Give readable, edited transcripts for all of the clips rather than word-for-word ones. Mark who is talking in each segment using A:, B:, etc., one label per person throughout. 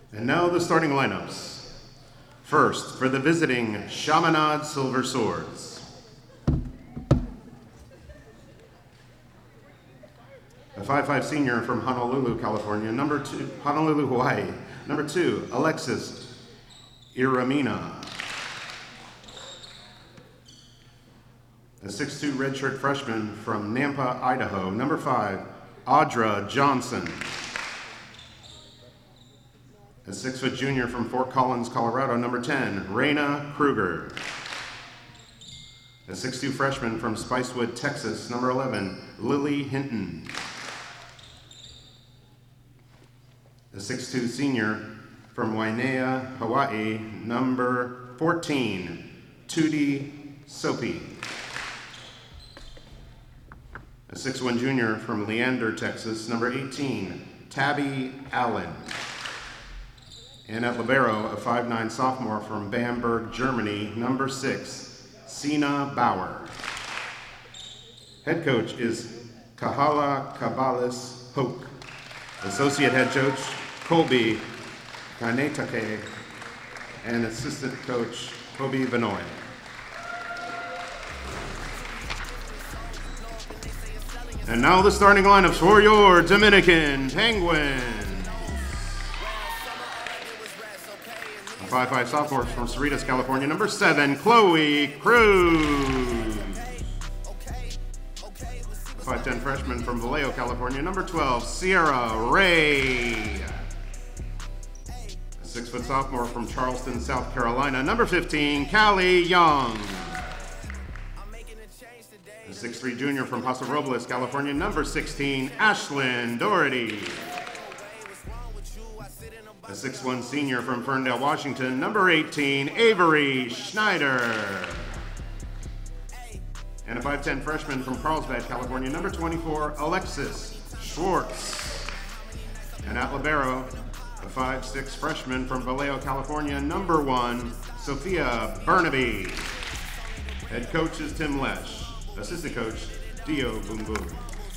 A: And now the starting lineups. First, for the visiting Chaminade Silver Swords. A 5'5" senior from Honolulu, California, Honolulu, Hawaii. Number 2, Alexis Iramina. A 6'2" redshirt freshman from Nampa, Idaho. Number 5, Audra Johnson. A 6' junior from Fort Collins, Colorado. Number 10, Raina Kruger. A 6'2" freshman from Spicewood, Texas. Number 11, Lily Hinton. A 6'2" senior from Wainea, Hawaii. Number 14, Tootie Soapy. A 6'1" junior from Leander, Texas. Number 18, Tabby Allen. And at libero, a 5'9" sophomore from Bamberg, Germany. Number 6, Sina Bauer. Head coach is Kahala Kabalis Hoke. Associate head coach, Colby Kanetake. And assistant coach, Kobe Vanoy. And now the starting lineups for your Dominican Penguins. A 5'5" sophomore from Cerritos, California. Number 7, Chloe Cruz. A 5'10" freshman from Vallejo, California. Number 12, Sierra Ray. A 6' sophomore from Charleston, South Carolina. Number 15, Callie Young. A 6'3" junior from Paso Robles, California. Number 16, Ashlyn Doherty. A 6'1" senior from Ferndale, Washington. Number 18, Avery Schneider. And a 5'10" freshman from Carlsbad, California. Number 24, Alexis Schwartz. And at libero, a 5'6" freshman from Vallejo, California. Number 1, Sophia Burnaby. Head coach is Tim Lesh. Assistant coach, Dio Boom Boom.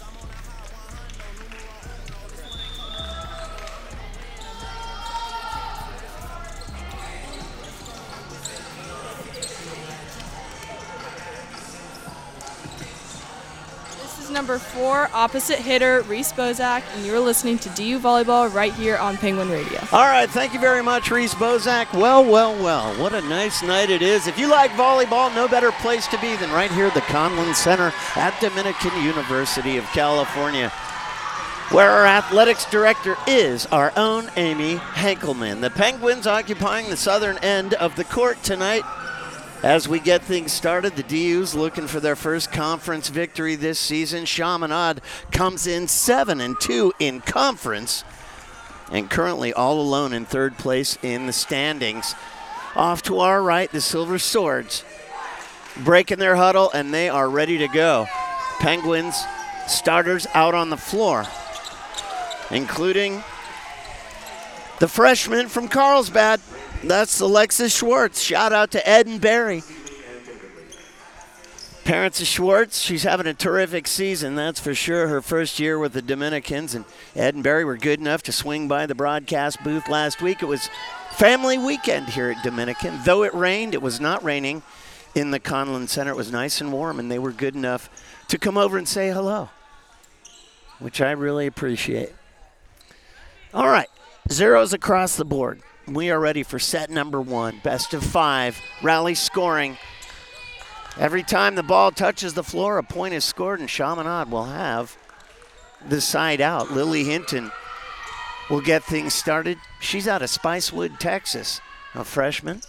B: Number 4, opposite hitter, Reese Bozak, and you're listening to DU Volleyball right here on Penguin Radio.
C: All right, thank you very much, Reese Bozak. Well, what a nice night it is. If you like volleyball, no better place to be than right here at the Conlin Center at Dominican University of California, where our athletics director is our own Amy Henkelman. The Penguins occupying the southern end of the court tonight. As we get things started, the DU's looking for their first conference victory this season. Chaminade comes in 7-2 in conference and currently all alone in third place in the standings. Off to our right, the Silver Swords breaking their huddle, and they are ready to go. Penguins starters out on the floor, including the freshman from Carlsbad. That's Alexis Schwartz. Shout out to Ed and Barry. Parents of Schwartz, she's having a terrific season, that's for sure. Her first year with the Dominicans, and Ed and Barry were good enough to swing by the broadcast booth last week. It was family weekend here at Dominican. Though it rained, it was not raining in the Conlin Center. It was nice and warm, and they were good enough to come over and say hello, which I really appreciate. All right, zeros across the board. We are ready for set number 1, best of 5, rally scoring. Every time the ball touches the floor, a point is scored, and Chaminade will have the side out. Lily Hinton will get things started. She's out of Spicewood, Texas, a freshman.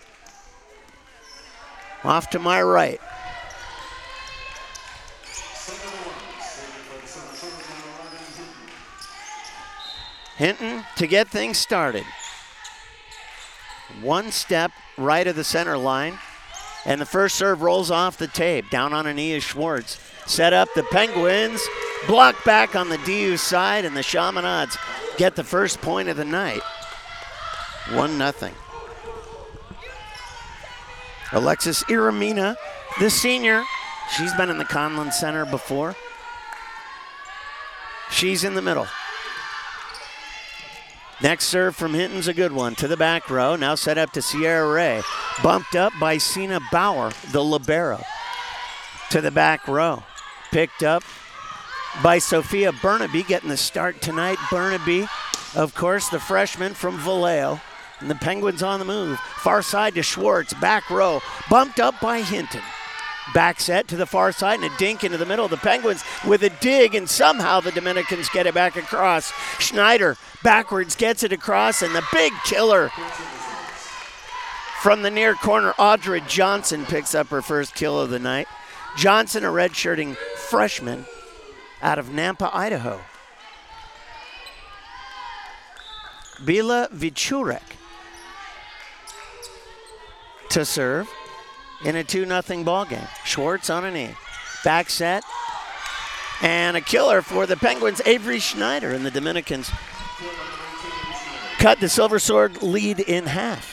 C: Off to my right. Hinton to get things started. One step right of the center line, and the first serve rolls off the tape. Down on a knee is Schwartz. Set up the Penguins, blocked back on the DU side, and the Chaminades get the first point of the night. 1-0. Alexis Iramina, the senior. She's been in the Conlin Center before. She's in the middle. Next serve from Hinton's a good one. To the back row. Now set up to Sierra Ray. Bumped up by Sina Bauer, the libero. To the back row. Picked up by Sophia Burnaby, getting the start tonight. Burnaby, of course, the freshman from Vallejo. And the Penguins on the move. Far side to Schwartz. Back row. Bumped up by Hinton. Back set to the far side and a dink into the middle of the Penguins with a dig, and somehow the Dominicans get it back across. Schneider backwards gets it across, and the big killer from the near corner, Audra Johnson picks up her first kill of the night. Johnson, a redshirting freshman out of Nampa, Idaho. Bila Vichurek to serve in a 2-0 ball game. Schwartz on a knee. Back set. And a killer for the Penguins, Avery Schneider, and the Dominicans cut the Silver Sword lead in half.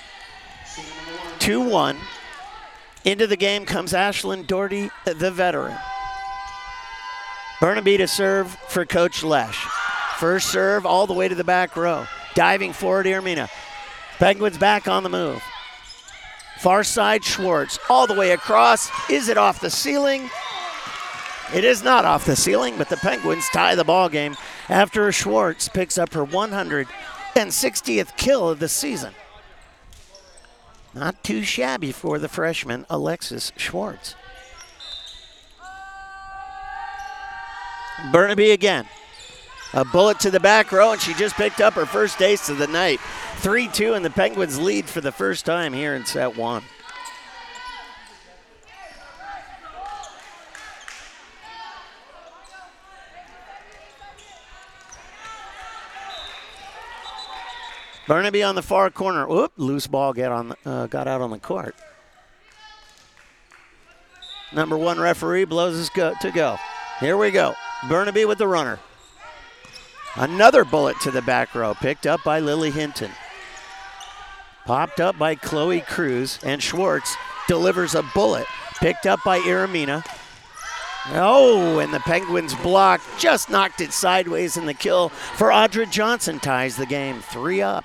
C: 2-1. Into the game comes Ashlyn Doherty, the veteran. Burnaby to serve for Coach Lesh. First serve all the way to the back row. Diving forward, Irmina. Penguins back on the move. Far side, Schwartz, all the way across. Is it off the ceiling? It is not off the ceiling, but the Penguins tie the ball game after Schwartz picks up her 160th kill of the season. Not too shabby for the freshman, Alexis Schwartz. Burnaby again. A bullet to the back row, and she just picked up her first ace of the night. 3-2, and the Penguins lead for the first time here in set one. Burnaby on the far corner. Oop, loose ball got out on the court. Number 1 referee blows us to go. Here we go. Burnaby with the runner. Another bullet to the back row, picked up by Lily Hinton. Popped up by Chloe Cruz, and Schwartz delivers a bullet, picked up by Iramina. Oh, and the Penguins block just knocked it sideways, and the kill for Audra Johnson ties the game 3-up.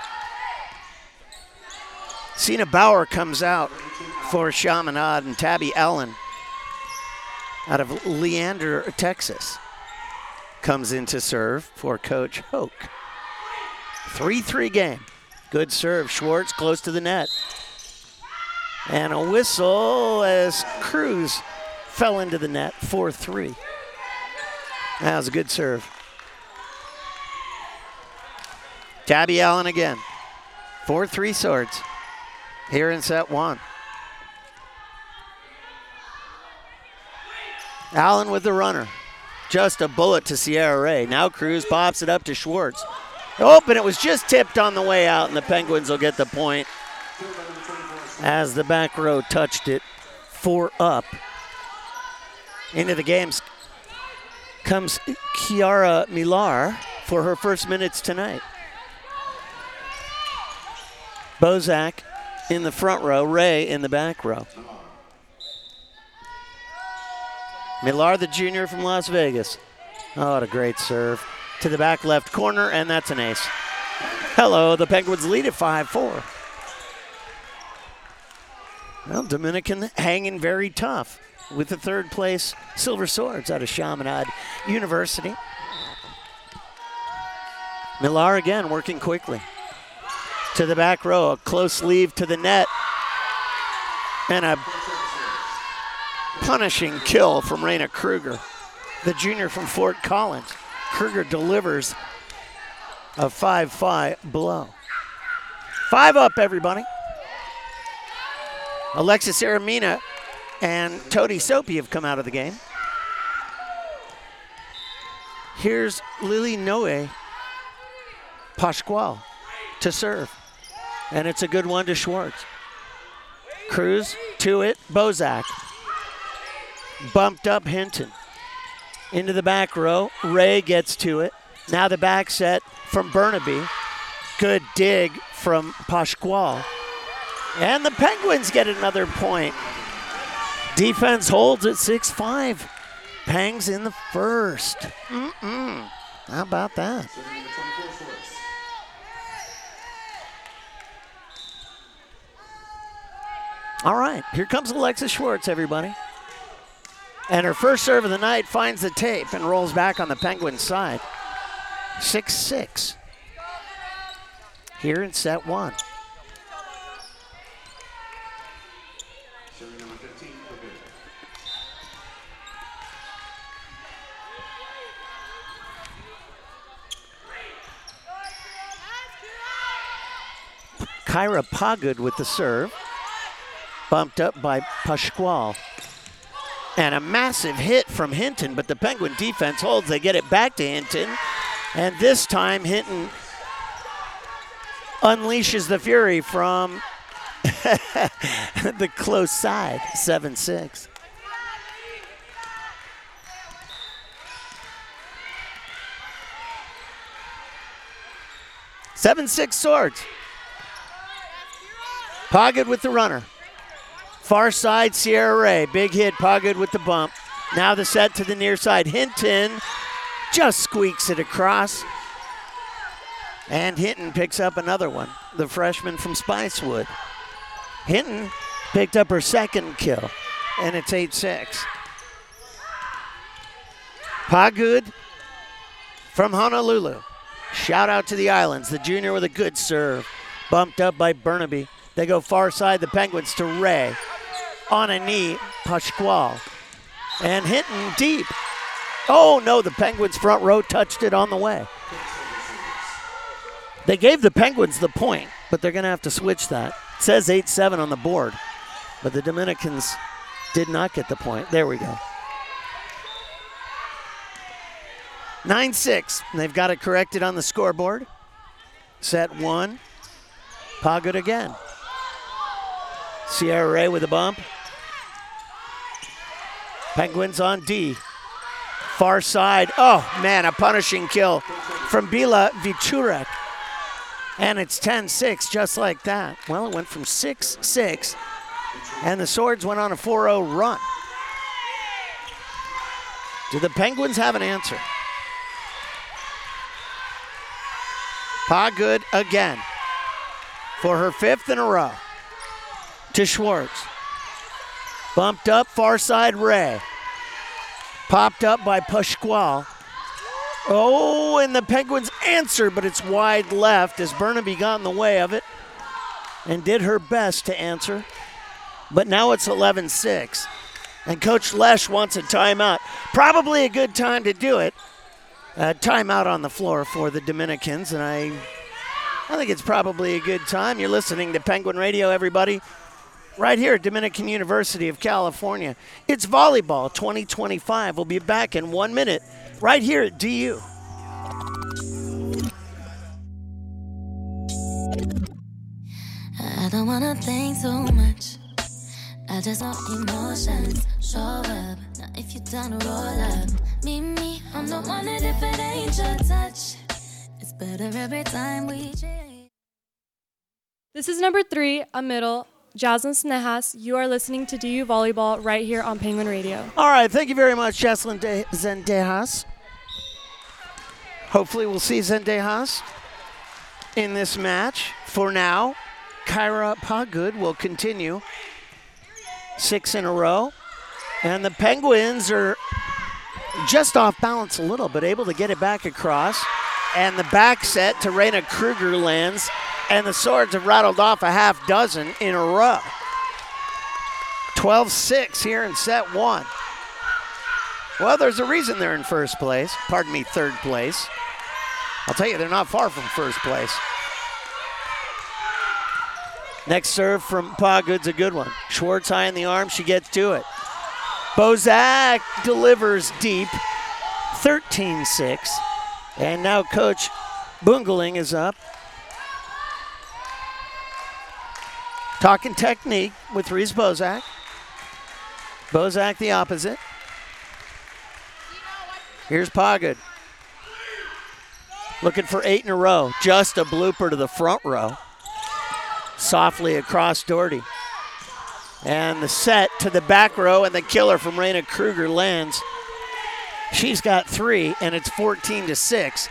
C: Sina Bauer comes out for Chaminade, and Tabby Allen out of Leander, Texas, comes in to serve for Coach Hoke. 3-3 game. Good serve. Schwartz close to the net. And a whistle as Cruz fell into the net. 4-3. That was a good serve. Tabby Allen again. 4-3 Swords here in set one. Allen with the runner. Just a bullet to Sierra Ray. Now Cruz pops it up to Schwartz. Oh, and it was just tipped on the way out, and the Penguins will get the point as the back row touched it. 4-up. Into the games comes Kiara Millar for her first minutes tonight. Bozak in the front row, Ray in the back row. Millar, the junior from Las Vegas. Oh, what a great serve. To the back left corner, and that's an ace. Hello, the Penguins lead at 5-4. Well, Dominican hanging very tough with the third place Silver Swords out of Chaminade University. Millar again working quickly. To the back row, a close sleeve to the net. And a punishing kill from Raina Kruger, the junior from Fort Collins. Kruger delivers a 5-5 blow. 5-up, everybody. Alexis Aramina and Todi Soapy have come out of the game. Here's Lily Noe Pascual to serve. And it's a good one to Schwartz. Cruz to it, Bozak. Bumped up Hinton. Into the back row, Ray gets to it. Now the back set from Burnaby. Good dig from Pascual. And the Penguins get another point. Defense holds at 6-5. Pangs in the first. How about that? All right, here comes Alexis Schwartz, everybody. And her first serve of the night finds the tape and rolls back on the Penguins side. 6-6 here in set one.
A: Serving number 15, Pagud.
C: Kyra Pagud with the serve. Bumped up by Pasquale. And a massive hit from Hinton, but the Penguin defense holds. They get it back to Hinton. And this time, Hinton unleashes the fury from the close side, 7-6. Seven-six Swords. Pagud with the runner. Far side, Sierra Ray. Big hit, Pagud with the bump. Now the set to the near side. Hinton just squeaks it across. And Hinton picks up another one, the freshman from Spicewood. Hinton picked up her second kill, and it's 8-6. Pagud from Honolulu. Shout out to the Islands. The junior with a good serve. Bumped up by Burnaby. They go far side, the Penguins to Ray. On a knee, Pasquale. And Hinton deep. Oh no, the Penguins front row touched it on the way. They gave the Penguins the point, but they're going to have to switch that. It says 8-7 on the board, but the Dominicans did not get the point. There we go. 9-6. They've got it corrected on the scoreboard. Set one. Pagud again. Sierra Ray with a bump. Penguins on D. Far side. Oh, man, a punishing kill from Bila Vichurek. And it's 10-6, just like that. Well, it went from 6-6, and the Swords went on a 4-0 run. Do the Penguins have an answer? Pagud again for her fifth in a row to Schwartz. Bumped up, far side Ray. Popped up by Pasquale. Oh, and the Penguins answer, but it's wide left as Burnaby got in the way of it and did her best to answer. But now it's 11-6. And Coach Lesh wants a timeout. Probably a good time to do it. Timeout on the floor for the Dominicans, and I think it's probably a good time. You're listening to Penguin Radio, everybody. Right here at Dominican University of California. It's volleyball 2025. We'll be back in 1 minute right here at DU.
D: I don't wanna think so much. I just want emotions. Show up. Now if you down to roll up, me, I'm the one that if it ain't your touch, it's better every time we change.
B: This is number 3, a middle. Jaslyn Snejas, you are listening to DU Volleyball right here on Penguin Radio.
C: All right, thank you very much, Jaslyn Zendejas. Hopefully we'll see Zendejas in this match. For now, Kyra Pagud will continue 6 in a row. And the Penguins are just off balance a little, but able to get it back across. And the back set to Raina Kruger lands. And the Swords have rattled off a half dozen in a row. 12-6 here in set one. Well, there's a reason they're in first place. Pardon me, third place. I'll tell you, they're not far from first place. Next serve from Pagud's a good one. Schwartz high in the arm, she gets to it. Bozak delivers deep, 13-6. And now Coach Bungeling is up. Talking technique with Reese Bozak. Bozak the opposite. Here's Pagud. Looking for 8 in a row. Just a blooper to the front row. Softly across Doherty. And the set to the back row, and the killer from Raina Kruger lands. She's got 3, and it's 14-6.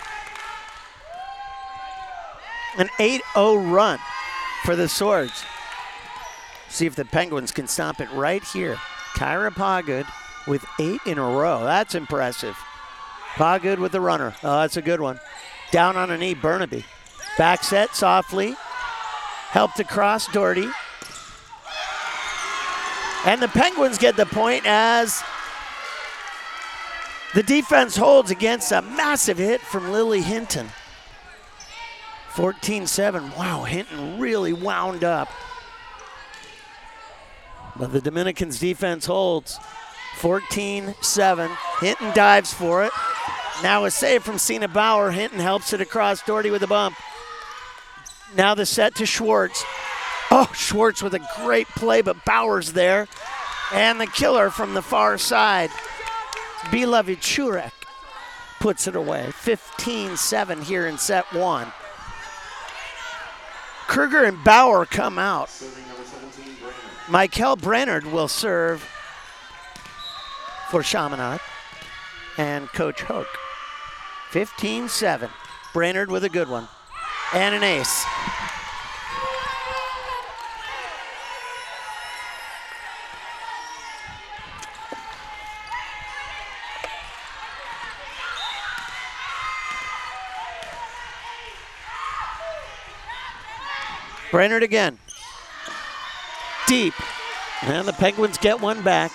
C: An 8-0 run for the Swords. See if the Penguins can stop it right here. Kyra Pawgood with 8 in a row. That's impressive. Pawgood with the runner. Oh, that's a good one. Down on a knee, Burnaby. Back set softly. Helped across Doherty. And the Penguins get the point as the defense holds against a massive hit from Lily Hinton. 14-7. Wow, Hinton really wound up. But the Dominicans' defense holds. 14-7. Hinton dives for it. Now a save from Cena Bauer. Hinton helps it across. Doherty with a bump. Now the set to Schwartz. Oh, Schwartz with a great play, but Bauer's there. And the killer from the far side. Bila Vichurek puts it away. 15-7 here in set 1. Kruger and Bauer come out. Michael Brainerd will serve for Chaminade and Coach Hook. 15-7. Brainerd with a good one. And an ace. Brainerd again. Deep. And the Penguins get one back.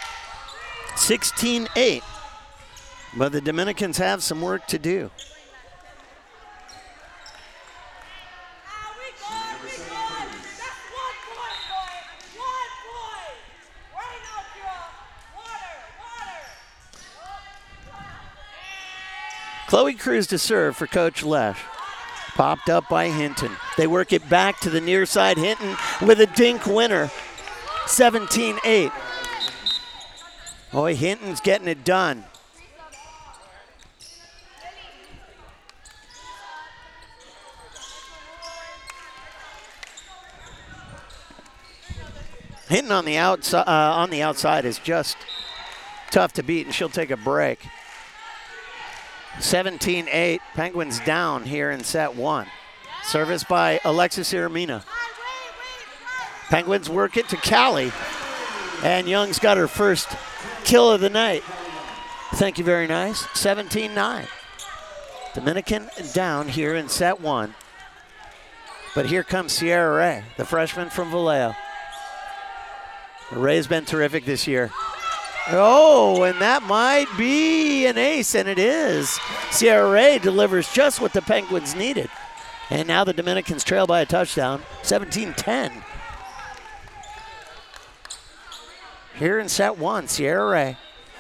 C: 16-8. But the Dominicans have some work to do. Chloe Cruz to serve for Coach Lesh. Popped up by Hinton. They work it back to the near side. Hinton with a dink winner. 17-8. Boy, Hinton's getting it done. Hinton on the outside is just tough to beat, and she'll take a break. 17-8, Penguins down here in set 1. Service by Alexis Iramina. Penguins work it to Callie. And Young's got her first kill of the night. Thank you very nice. 17-9. Dominican down here in set 1. But here comes Sierra Ray, the freshman from Vallejo. Ray's been terrific this year. Oh, and that might be an ace, and it is. Sierra Ray delivers just what the Penguins needed. And now the Dominicans trail by a touchdown, 17-10. Here in set 1, Sierra Ray.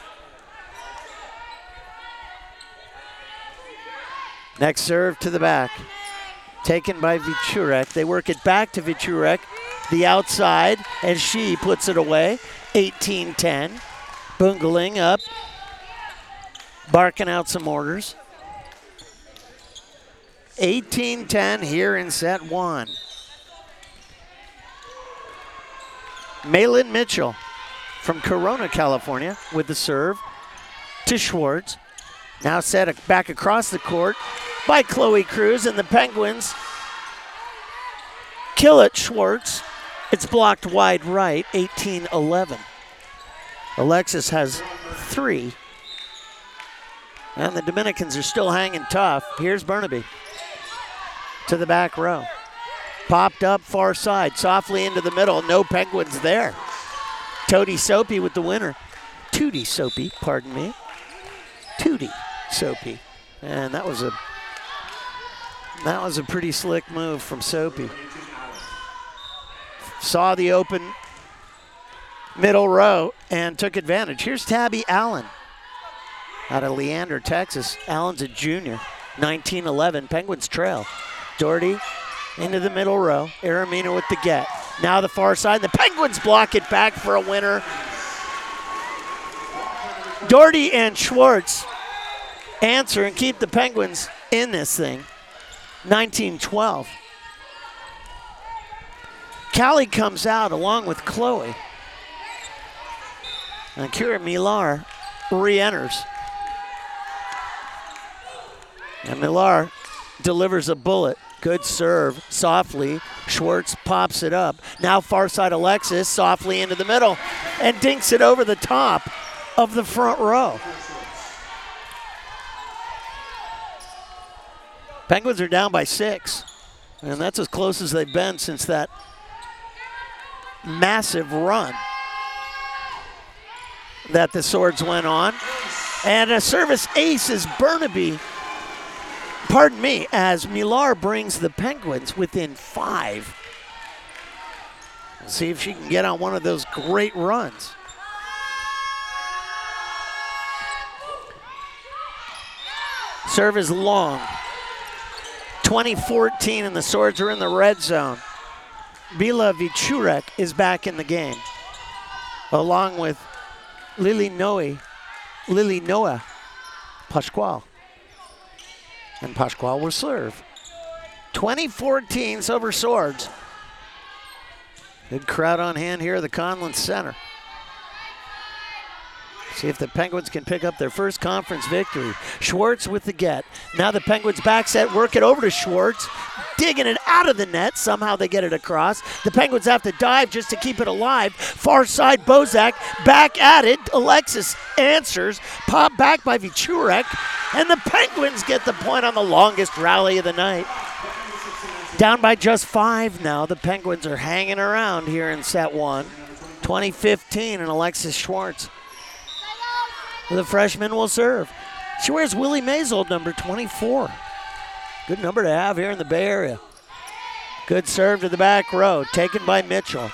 C: Next serve to the back. Taken by Vichurek. They work it back to Vichurek, the outside, and she puts it away, 18-10. Bungaling up, barking out some orders. 18-10 here in set 1. Maylin Mitchell from Corona, California with the serve to Schwartz. Now set back across the court by Chloe Cruz, and the Penguins kill it, Schwartz. It's blocked wide right, 18-11. Alexis has 3. And the Dominicans are still hanging tough. Here's Burnaby to the back row. Popped up far side, softly into the middle. No Penguins there. Tootie Soapy with the winner. Tootie Soapy, pardon me. Tootie Soapy. And that was a pretty slick move from Soapy. Saw the open middle row and took advantage. Here's Tabby Allen out of Leander, Texas. Allen's a junior. 19-11. Penguins trail. Doherty into the middle row. Aramina with the get. Now the far side. The Penguins block it back for a winner. Doherty and Schwartz answer and keep the Penguins in this thing. 19-12. Callie comes out along with Chloe. And Kira Millar re-enters. And Millar delivers a bullet. Good serve, softly. Schwartz pops it up. Now far side Alexis, softly into the middle, and dinks it over the top of the front row. Penguins are down by 6, and that's as close as they've been since that massive run that the Swords went on. And a service ace is Burnaby. Pardon me, as Millar brings the Penguins within 5. We'll see if she can get on one of those great runs. Serve is long. 2014 and the Swords are in the red zone. Bila Vichurek is back in the game, along with Lily Noah Pascual. And Pascual will serve. 2014 Silver Swords. Good crowd on hand here at the Conlon Center. See if the Penguins can pick up their first conference victory. Schwartz with the get. Now the Penguins back set, work it over to Schwartz. Digging it out of the net. Somehow they get it across. The Penguins have to dive just to keep it alive. Far side, Bozak back at it. Alexis answers. Pop back by Vichurek. And the Penguins get the point on the longest rally of the night. Down by just 5 now. The Penguins are hanging around here in set 1. 2015 and Alexis Schwartz. The freshman will serve. She wears Willie Mays' old number, 24. Good number to have here in the Bay Area. Good serve to the back row, taken by Mitchell.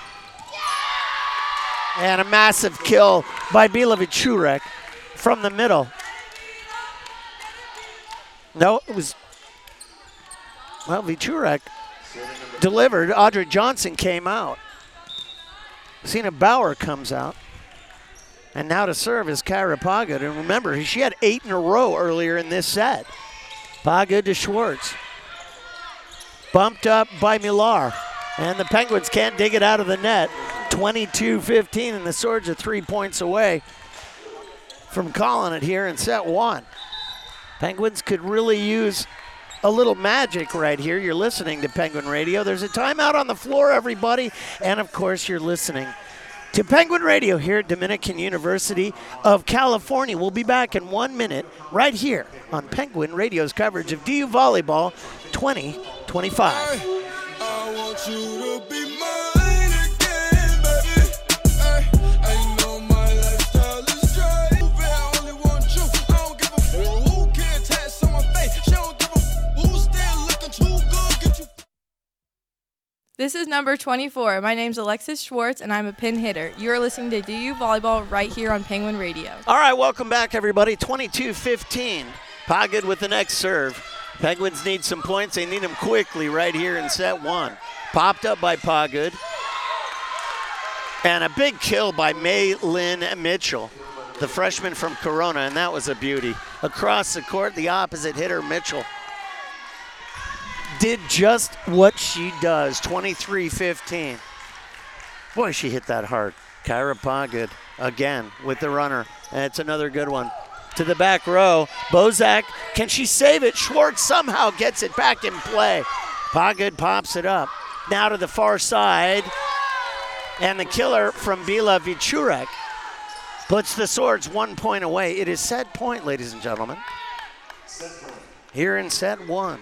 C: And a massive kill by Bila Vichurek from the middle. No, it was, well, Vichurek delivered. Audrey Johnson came out. Sina Bauer comes out. And now to serve is Kyra Pagud. And remember, she had 8 in a row earlier in this set. Pagud to Schwartz. Bumped up by Millar. And the Penguins can't dig it out of the net. 22-15, and the Swords are 3 points away from calling it here in set 1. Penguins could really use a little magic right here. You're listening to Penguin Radio. There's a timeout on the floor, everybody. And, of course, you're listening to Penguin Radio here at Dominican University of California. We'll be back in 1 minute right here on Penguin Radio's coverage of DU Volleyball 2025.
E: I want you to be mine again, baby. I know my lifestyle is dry. I only want you. I don't give a fuck who can tattoo on my face. She don't give a fuck who's still looking too good. Get you.
B: This is number 24. My name's Alexis Schwartz, and I'm a pin hitter. You are listening to DU Volleyball right here on Penguin Radio.
C: All right, welcome back, everybody. 22-15. Pagud with the next serve. Penguins need some points. They need them quickly right here in set 1. Popped up by Pagud. And a big kill by May Lynn Mitchell, the freshman from Corona, and that was a beauty. Across the court, the opposite hitter, Mitchell, did just what she does, 23-15. Boy, she hit that hard. Kyra Pagud again with the runner, and it's another good one. To the back row, Bozak, can she save it? Schwartz somehow gets it back in play. Pagud pops it up. Now to the far side, and the killer from Bila Vichurek puts the Swords 1 point away. It is set point, ladies and gentlemen, here in set 1.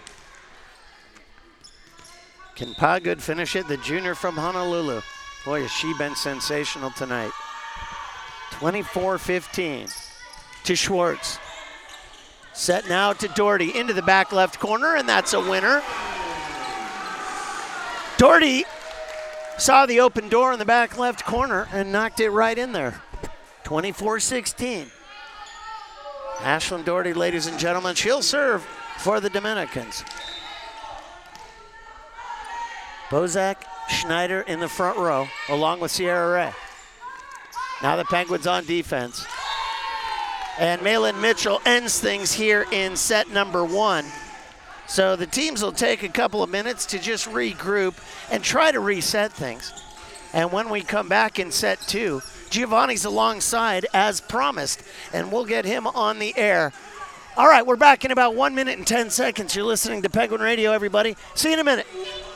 C: Can Pagud finish it? The junior from Honolulu. Boy, has she been sensational tonight. 24-15 to Schwartz. Set now to Doherty into the back left corner, and that's a winner. Doherty saw the open door in the back left corner and knocked it right in there. 24-16. Ashlyn Doherty, ladies and gentlemen, she'll serve for the Dominicans. Bozak, Schneider in the front row, along with Sierra Ray. Now the Penguins on defense. And Malin Mitchell ends things here in set number 1. So the teams will take a couple of minutes to just regroup and try to reset things. And when we come back in set 2, Giovanni's alongside as promised, and we'll get him on the air All right, we're back in about 1 minute and 10 seconds. You're listening to Penguin Radio, everybody. See you in a minute.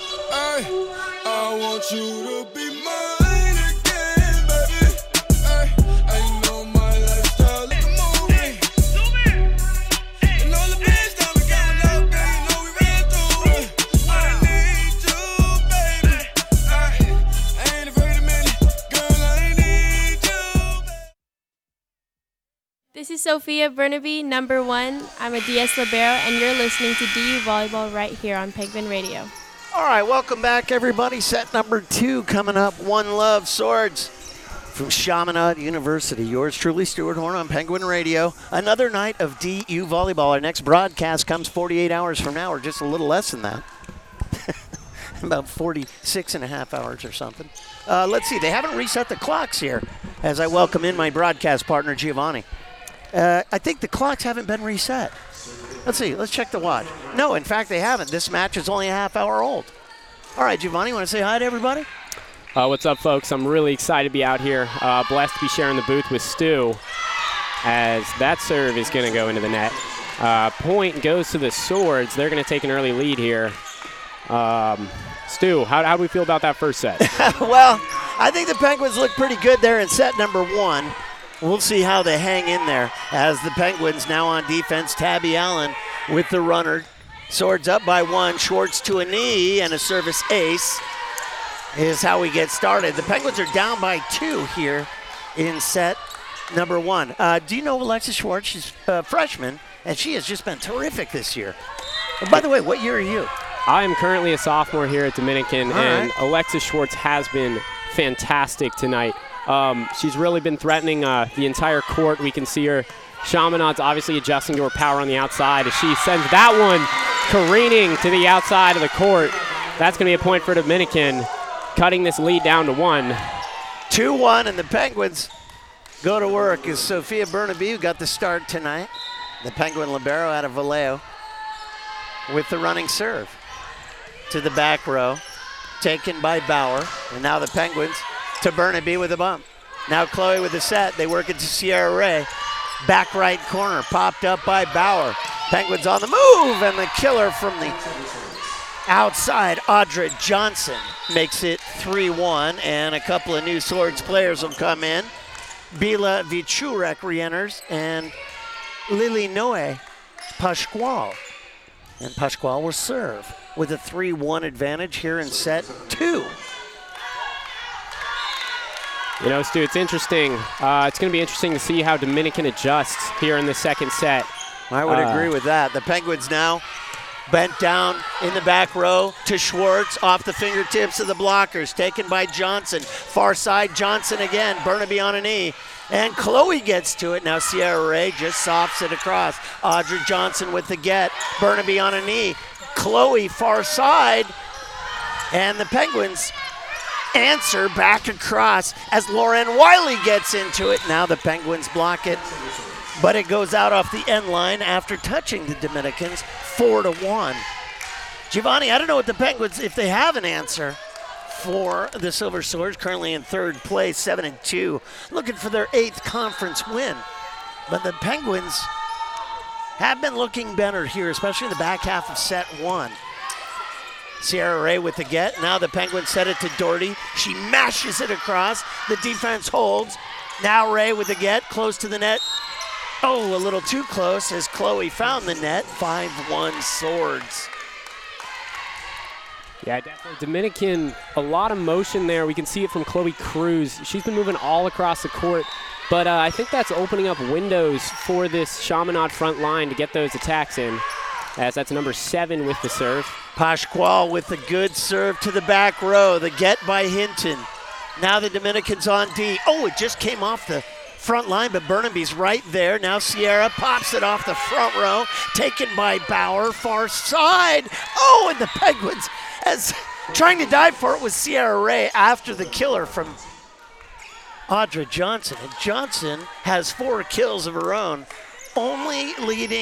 E: I want you to be mine again, baby. I know my lifestyle is a movie. And all the best time we got out there, you know we ran through it. I need you, baby. I ain't afraid of many, girl, I need you, baby.
F: This is Sophia Burnaby, number 1. I'm a DS Libero, and you're listening to DU Volleyball right here on Penguin Radio.
C: All right, welcome back, everybody. Set number 2 coming up. One Love Swords from Chaminade University. Yours truly, Stuart Horn on Penguin Radio. Another night of DU Volleyball. Our next broadcast comes 48 hours from now, or just a little less than that. About 46 and a half hours or something. Let's see. They haven't reset the clocks here as I welcome in my broadcast partner, Giovanni. I think the clocks haven't been reset. Let's see. Let's check the watch. No, in fact, they haven't. This match is only a half hour old. All right, Giovanni, you want to say hi to everybody?
G: What's up, folks? I'm really excited to be out here. Blessed to be sharing the booth with Stu, as that serve is going to go into the net. Point goes to the Swords. They're going to take an early lead here. Stu, how do we feel about that first set?
C: Well, I think the Penguins look pretty good there in set number 1. We'll see how they hang in there as the Penguins now on defense. Tabby Allen with the runner. Swords up by 1. Schwartz to a knee and a service ace is how we get started. The Penguins are down by 2 here in set number 1. Do you know Alexis Schwartz? She's a freshman, and she has just been terrific this year. And by the way, what year are you?
G: I am currently a sophomore here at Dominican, and
C: right.
G: Alexis Schwartz has been fantastic tonight. She's really been threatening the entire court. We can see her. Chaminade's obviously adjusting to her power on the outside as she sends that one careening to the outside of the court. That's going to be a point for Dominican, cutting this lead down to 1.
C: 2-1, and the Penguins go to work as Sophia Burnaby, who got the start tonight, the Penguin libero out of Vallejo, with the running serve to the back row, taken by Bauer, and now the Penguins to Burnaby with a bump. Now Chloe with the set. They work it to Sierra Ray. Back right corner, popped up by Bauer. Penguins on the move, and the killer from the outside, Audra Johnson, makes it 3-1, and a couple of new Swords players will come in. Bila Vichurek re-enters, and Lily Noe Pascual. And Pascual will serve with a 3-1 advantage here in set 2.
G: You know, Stu, it's interesting. It's going to be interesting to see how Dominican adjusts here in the second set.
C: I would agree with that. The Penguins now bent down in the back row to Schwartz, off the fingertips of the blockers, taken by Johnson. Far side, Johnson again, Burnaby on a knee. And Chloe gets to it. Now Sierra Ray just softs it across. Audra Johnson with the get. Burnaby on a knee. Chloe far side. And the Penguins answer back across as Lauren Wiley gets into it. Now the Penguins block it, but it goes out off the end line after touching the Dominicans 4-1. Giovanni, I don't know what the Penguins, if they have an answer for the Silver Swords, currently in third place, 7-2, looking for their 8th conference win. But the Penguins have been looking better here, especially in the back half of set 1. Sierra Ray with the get. Now the Penguins set it to Doherty. She mashes it across. The defense holds. Now Ray with the get, close to the net. Oh, a little too close as Chloe found the net. 5-1 Swords.
G: Yeah, definitely. Dominican, a lot of motion there. We can see it from Chloe Cruz. She's been moving all across the court. But I think that's opening up windows for this Chaminade front line to get those attacks in, as that's number 7 with the serve.
C: Pascual with the good serve to the back row. The get by Hinton. Now the Dominicans on D. Oh, it just came off the front line, but Burnaby's right there. Now Sierra pops it off the front row. Taken by Bauer, far side. Oh, and the Penguins, as trying to dive for it was Sierra Ray after the killer from Audra Johnson. And Johnson has 4 kills of her own, only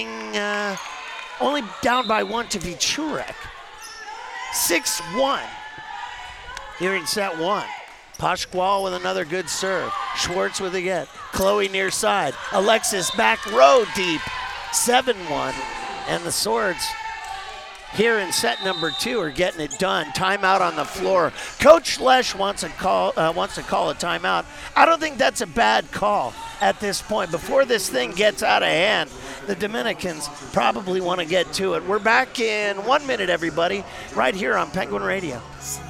C: down by 1 to Vichurek. 6-1 here in set 1. Pascual with another good serve. Schwartz with a get. Chloe near side. Alexis back row deep. 7-1. And the Swords here in set number 2 are getting it done. Timeout on the floor. Coach Lesh wants to call a timeout. I don't think that's a bad call at this point. Before this thing gets out of hand, the Dominicans probably want to get to it. We're back in 1 minute, everybody, right here on Penguin Radio.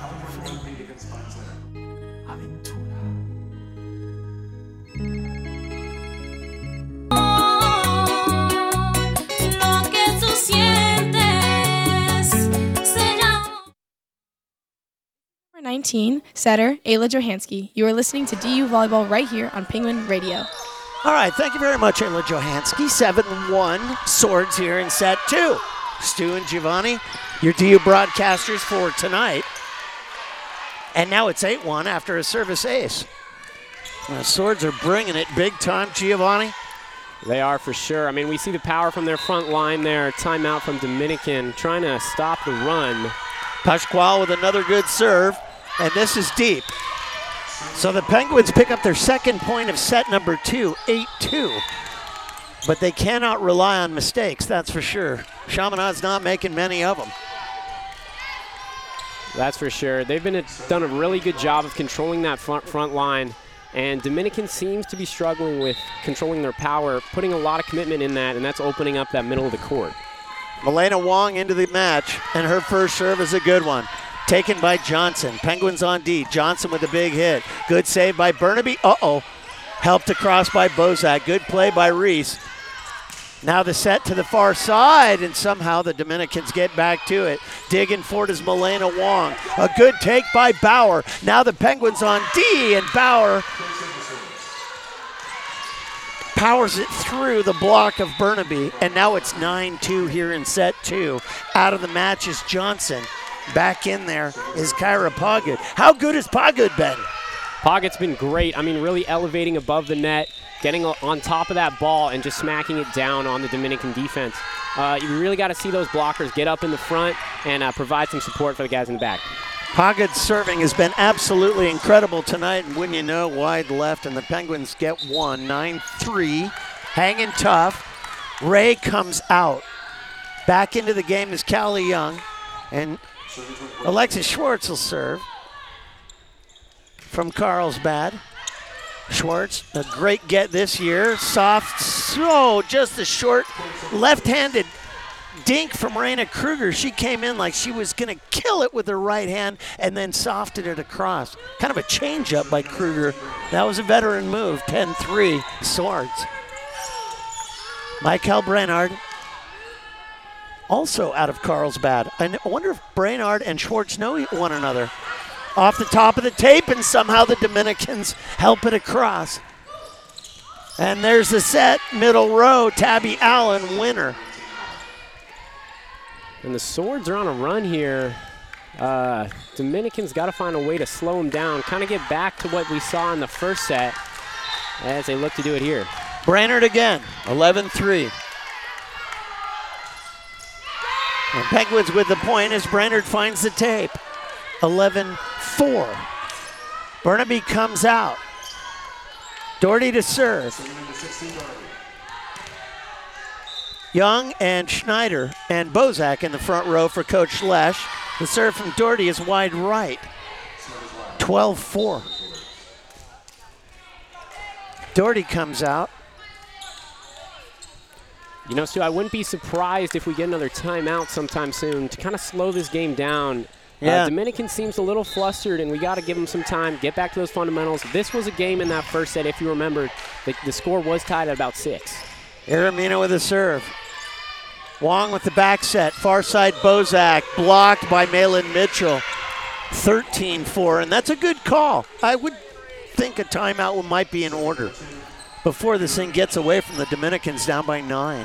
H: Number 19, setter Ayla Johansky. You are listening to DU Volleyball right here on Penguin Radio.
C: All right, thank you very much, Ayla Johansky. 7-1, Swords here in set 2. Stu and Giovanni, your DU broadcasters for tonight. And now it's 8-1 after a service ace. The Swords are bringing it big time, Giovanni.
G: They are for sure. I mean, we see the power from their front line there. Timeout from Dominican, trying to stop the run.
C: Pascual with another good serve, and this is deep. So the Penguins pick up their second point of set number 2, 8-2. But they cannot rely on mistakes, that's for sure. Chaminade's not making many of them.
G: That's for sure. They've done a really good job of controlling that front line, and Dominican seems to be struggling with controlling their power, putting a lot of commitment in that, and that's opening up that middle of the court.
C: Milena Wong into the match, and her first serve is a good one. Taken by Johnson. Penguins on D. Johnson with a big hit. Good save by Burnaby. Helped across by Bozak. Good play by Reese. Now the set to the far side, and somehow the Dominicans get back to it. Digging for it is Milena Wong. A good take by Bauer. Now the Penguins on D, and Bauer powers it through the block of Burnaby, and now it's 9-2 here in set 2. Out of the match is Johnson. Back in there is Kyra Poggood. How good has Poggood been?
G: Poggood's been great. I mean, really elevating above the net, getting on top of that ball and just smacking it down on the Dominican defense. You really got to see those blockers get up in the front and provide some support for the guys in the back.
C: Poggood's serving has been absolutely incredible tonight, and wouldn't you know, wide left, and the Penguins get one, 9-3, hanging tough. Ray comes out. Back into the game is Callie Young, and Alexis Schwartz will serve from Carlsbad. Schwartz, a great get this year. Soft, just a short left-handed dink from Raina Kruger. She came in like she was going to kill it with her right hand and then softed it across. Kind of a change-up by Kruger. That was a veteran move, 10-3, Swords. Michael Brainard, also out of Carlsbad. I wonder if Brainard and Schwartz know one another. Off the top of the tape, and somehow the Dominicans help it across. And there's the set, middle row, Tabby Allen, winner.
G: And the Swords are on a run here. Dominicans got to find a way to slow them down, kind of get back to what we saw in the first set as they look to do it here.
C: Brainerd again, 11-3. And Penguins with the point as Brainerd finds the tape, 11-4. Burnaby comes out. Doherty to serve. Young and Schneider and Bozak in the front row for Coach Lesh. The serve from Doherty is wide right. 12-4. Doherty comes out.
G: You know, Stu, I wouldn't be surprised if we get another timeout sometime soon to kind of slow this game down.
C: Yeah.
G: Dominican seems a little flustered, and we got to give them some time, get back to those fundamentals. This was a game in that first set, if you remember, the score was tied at about 6.
C: Aramina with a serve. Wong with the back set. Far side Bozak blocked by Malin Mitchell. 13-4, and that's a good call. I would think a timeout might be in order before this thing gets away from the Dominicans down by 9.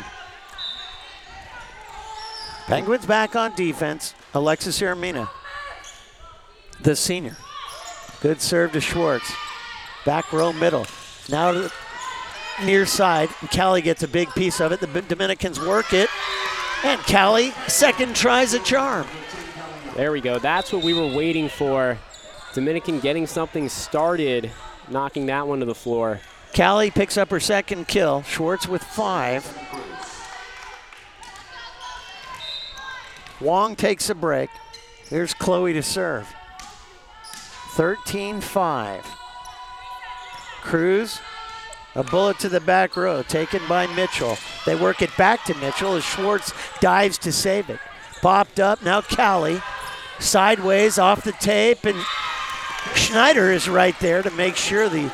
C: Penguins back on defense. Alexis Aramina, the senior. Good serve to Schwartz. Back row middle. Now to the near side. Callie gets a big piece of it. The Dominicans work it. And Callie, second tries a charm.
G: There we go. That's what we were waiting for. Dominican getting something started, knocking that one to the floor.
C: Callie picks up her second kill. Schwartz with 5. Wong takes a break. Here's Chloe to serve. 13-5. Cruz, a bullet to the back row, taken by Mitchell. They work it back to Mitchell as Schwartz dives to save it. Popped up, now Callie. Sideways off the tape, and Schneider is right there to make sure the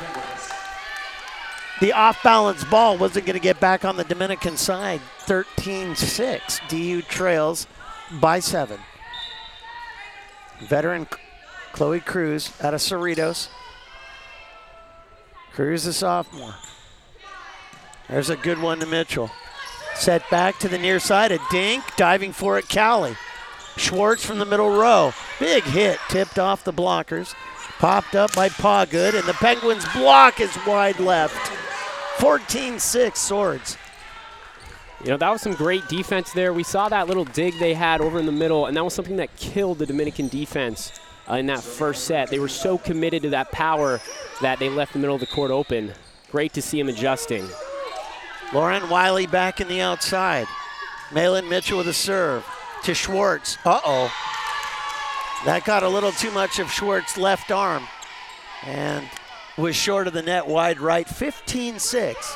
C: off-balance ball wasn't going to get back on the Dominican side. 13-6. DU trails by 7. Veteran Chloe Cruz out of Cerritos. Cruz, the sophomore. There's a good one to Mitchell. Set back to the near side, a dink, diving for it, Callie. Schwartz from the middle row. Big hit, tipped off the blockers. Popped up by Pawgood, and the Penguins' block is wide left. 14-6 Swords.
G: You know, that was some great defense there. We saw that little dig they had over in the middle, and that was something that killed the Dominican defense in that first set. They were so committed to that power that they left the middle of the court open. Great to see him adjusting.
C: Lauren Wiley back in the outside. Malin Mitchell with a serve to Schwartz. Uh-oh. That got a little too much of Schwartz's left arm and was short of the net, wide right. 15-6.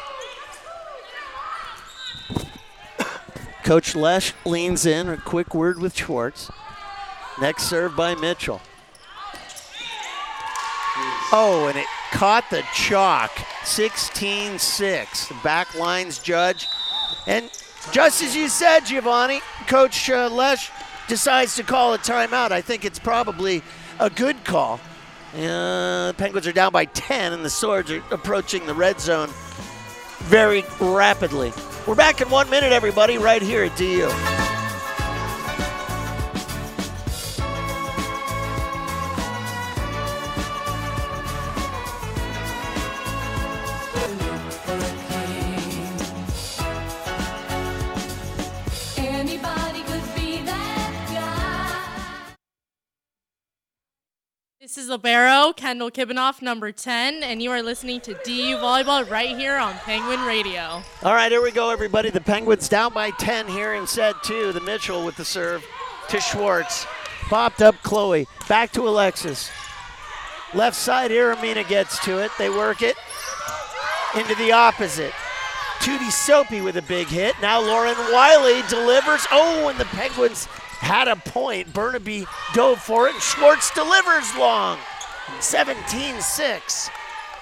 C: Coach Lesh leans in, a quick word with Schwartz. Next serve by Mitchell. Oh, and it caught the chalk. 16-6. The back line's judge. And just as you said, Giovanni, Coach Lesh decides to call a timeout. I think it's probably a good call. Penguins are down by 10, and the Swords are approaching the red zone very rapidly. We're back in 1 minute, everybody, right here at DU.
I: This is Libero, Kendall Kibanoff, number 10, and you are listening to DU Volleyball right here on Penguin Radio.
C: All right, here we go, everybody. The Penguins down by 10 here in set 2. The Mitchell with the serve to Schwartz. Popped up Chloe. Back to Alexis. Left side, Iramina gets to it. They work it into the opposite. Tootie Soapy with a big hit. Now Lauren Wiley delivers. Oh, and the Penguins had a point. Burnaby dove for it, and Schwartz delivers long. 17-6.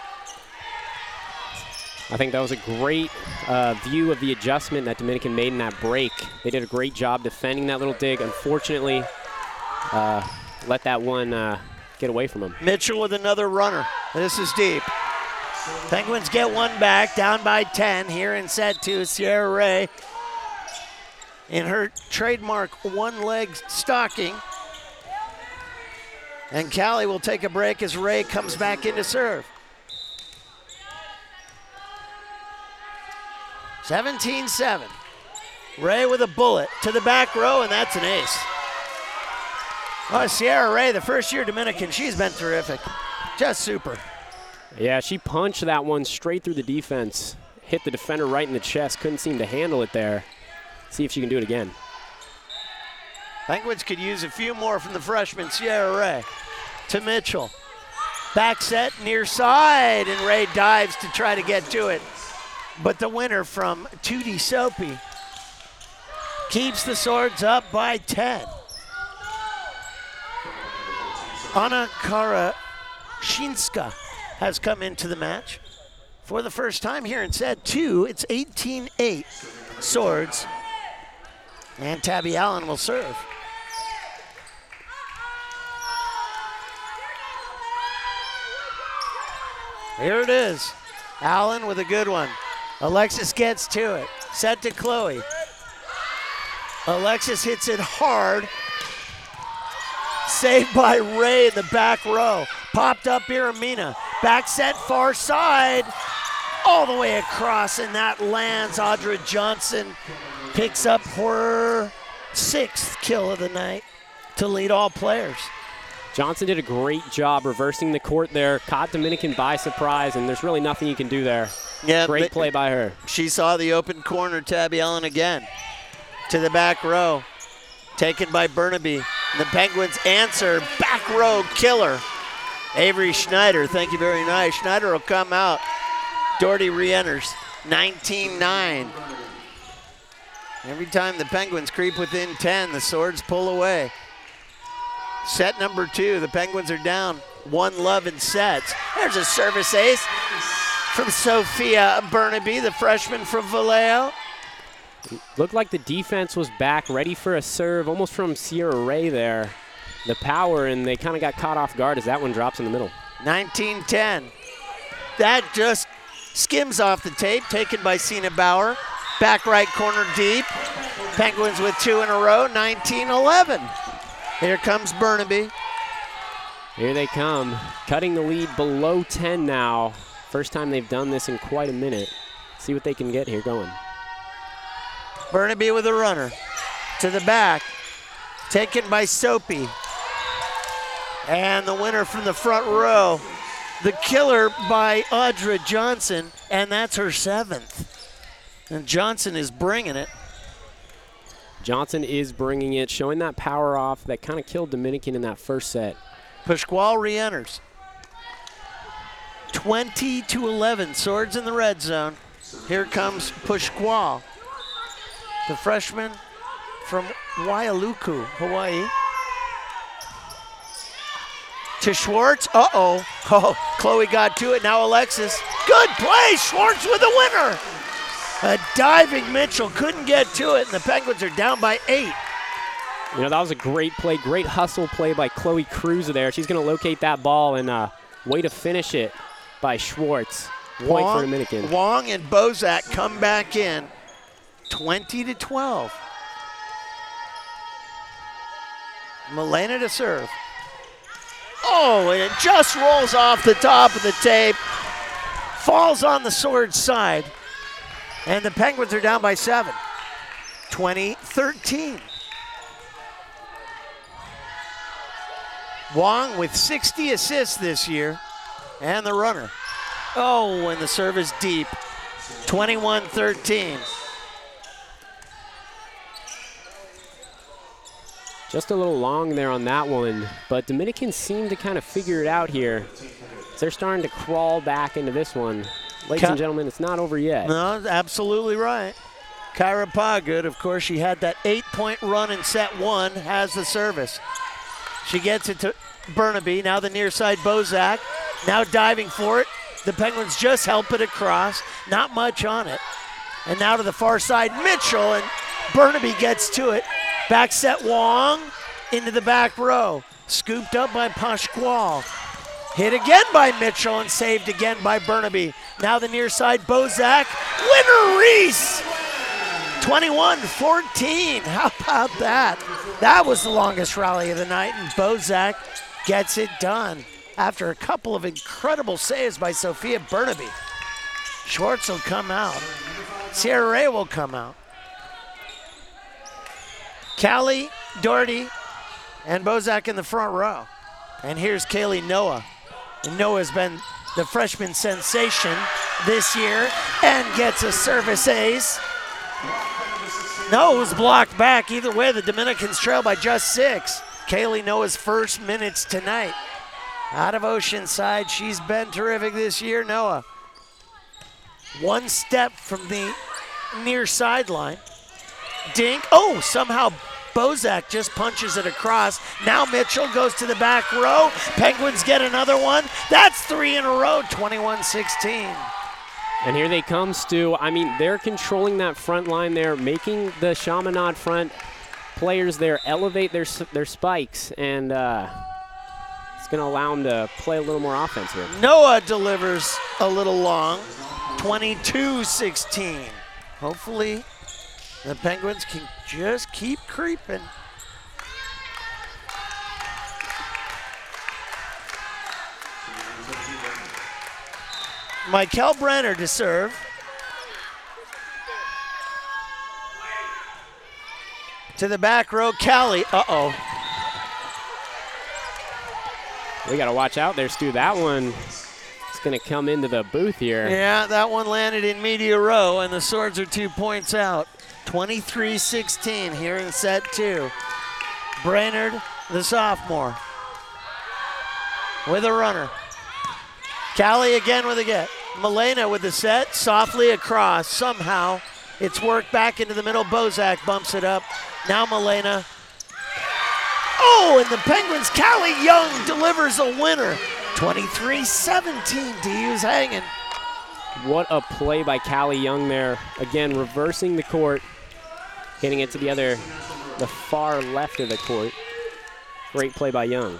G: I think that was a great view of the adjustment that Dominican made in that break. They did a great job defending that little dig. Unfortunately, let that one get away from them.
C: Mitchell with another runner. This is deep. Penguins get one back, down by 10 here in set 2. Sierra Ray in her trademark one-leg stocking. And Callie will take a break as Ray comes back in to serve. 17-7. Ray with a bullet to the back row, and that's an ace. Oh, Sierra Ray, the first-year Dominican, she's been terrific. Just super.
G: Yeah, she punched that one straight through the defense. Hit the defender right in the chest. Couldn't seem to handle it there. See if she can do it again.
C: Penguins could use a few more from the freshman, Sierra Ray. To Mitchell. Back set, near side, and Ray dives to try to get to it. But the winner from Tootie Soapy keeps the Swords up by 10. Anna Karashinska has come into the match for the first time here in set 2. It's 18-8 Swords. And Tabby Allen will serve. Here it is. Allen with a good one. Alexis gets to it. Set to Chloe. Alexis hits it hard. Saved by Ray in the back row. Popped up Iramina. Back set far side. All the way across, and that lands. Audra Johnson picks up her 6th kill of the night to lead all players.
G: Johnson did a great job reversing the court there, caught Dominican by surprise, and there's really nothing you can do there.
C: Yeah,
G: great play by her.
C: She saw the open corner, Tabby Allen again. To the back row. taken by Burnaby. And the Penguins answer, back row killer. Avery Schneider, thank you very much. Schneider will come out. Doherty re-enters, 19-9. Every time the Penguins creep within 10, the Swords pull away. Set number 2, the Penguins are down 1-love in sets. There's a service ace from Sophia Burnaby, the freshman from Vallejo.
G: Looked like the defense was back, ready for a serve, almost from Sierra Ray there. The power, and they kind of got caught off guard as that one drops in the middle.
C: 19-10. That just skims off the tape, taken by Sina Bauer. Back right corner deep. Penguins with 2 in a row, 19-11. Here comes Burnaby.
G: Here they come, cutting the lead below 10 now. First time they've done this in quite a minute. See what they can get here going.
C: Burnaby with a runner to the back, taken by Soapy. And the winner from the front row, the killer by Audra Johnson, and that's her 7th. And Johnson is bringing it.
G: Johnson is bringing it, showing that power off that kind of killed Dominican in that first set.
C: Pasquale re-enters. 20-11, Swords in the red zone. Here comes Pasquale, the freshman from Waialuku, Hawaii. To Schwartz, oh, Chloe got to it, now Alexis. Good play, Schwartz with the winner. A diving Mitchell, couldn't get to it, and the Penguins are down by 8.
G: You know, that was a great play, great hustle play by Chloe Cruz there. She's going to locate that ball and way to finish it by Schwartz. Point for Dominican.
C: Wong and Bozak come back in, 20-12. Milena to serve. Oh, and it just rolls off the top of the tape, falls on the Swords side, and the Penguins are down by 7, 20-13. Wong with 60 assists this year, and the runner. Oh, and the serve is deep, 21-13.
G: Just a little long there on that one, but Dominicans seem to kind of figure it out here. They're starting to crawl back into this one. Ladies and gentlemen, it's not over yet.
C: No, absolutely right. Kyra Poggood, of course, she had that 8-point run in set 1, has the service. She gets it to Burnaby, now the near side Bozak, now diving for it. The Penguins just help it across, not much on it. And now to the far side, Mitchell, and Burnaby gets to it. Back set Wong into the back row. Scooped up by Pasquale. Hit again by Mitchell and saved again by Burnaby. Now the near side Bozak. Winner Reese! 21-14. How about that? That was the longest rally of the night, and Bozak gets it done after a couple of incredible saves by Sophia Burnaby. Schwartz will come out. Sierra Ray will come out. Callie, Doherty, and Bozak in the front row. And here's Kaylee Noah. And Noah's been the freshman sensation this year and gets a service ace. No, it was blocked back. Either way, the Dominicans trail by just 6. Kaylee Noah's first minutes tonight. Out of Oceanside, she's been terrific this year, Noah. One step from the near sideline. Dink. Oh, somehow Bozak just punches it across. Now Mitchell goes to the back row. Penguins get another one. That's 3 in a row, 21-16.
G: And here they come, Stu. I mean, they're controlling that front line there, making the Chaminade front players there elevate their spikes, and it's going to allow them to play a little more offense here.
C: Noah delivers a little long, 22-16. Hopefully, the Penguins can just keep creeping. Michael Brenner to serve. To the back row, Callie. Uh-oh.
G: We got to watch out there, Stu. That one is going to come into the booth here.
C: Yeah, that one landed in media row, and the Swords are 2 points out. 23-16 here in set 2. Brainerd, the sophomore, with a runner. Callie again with a get. Milena with the set, softly across. Somehow it's worked back into the middle. Bozak bumps it up. Now Milena. Oh, and the Penguins, Callie Young delivers a winner. 23-17, DU's hanging.
G: What a play by Callie Young there. Again, reversing the court, hitting it to the far left of the court. Great play by Young.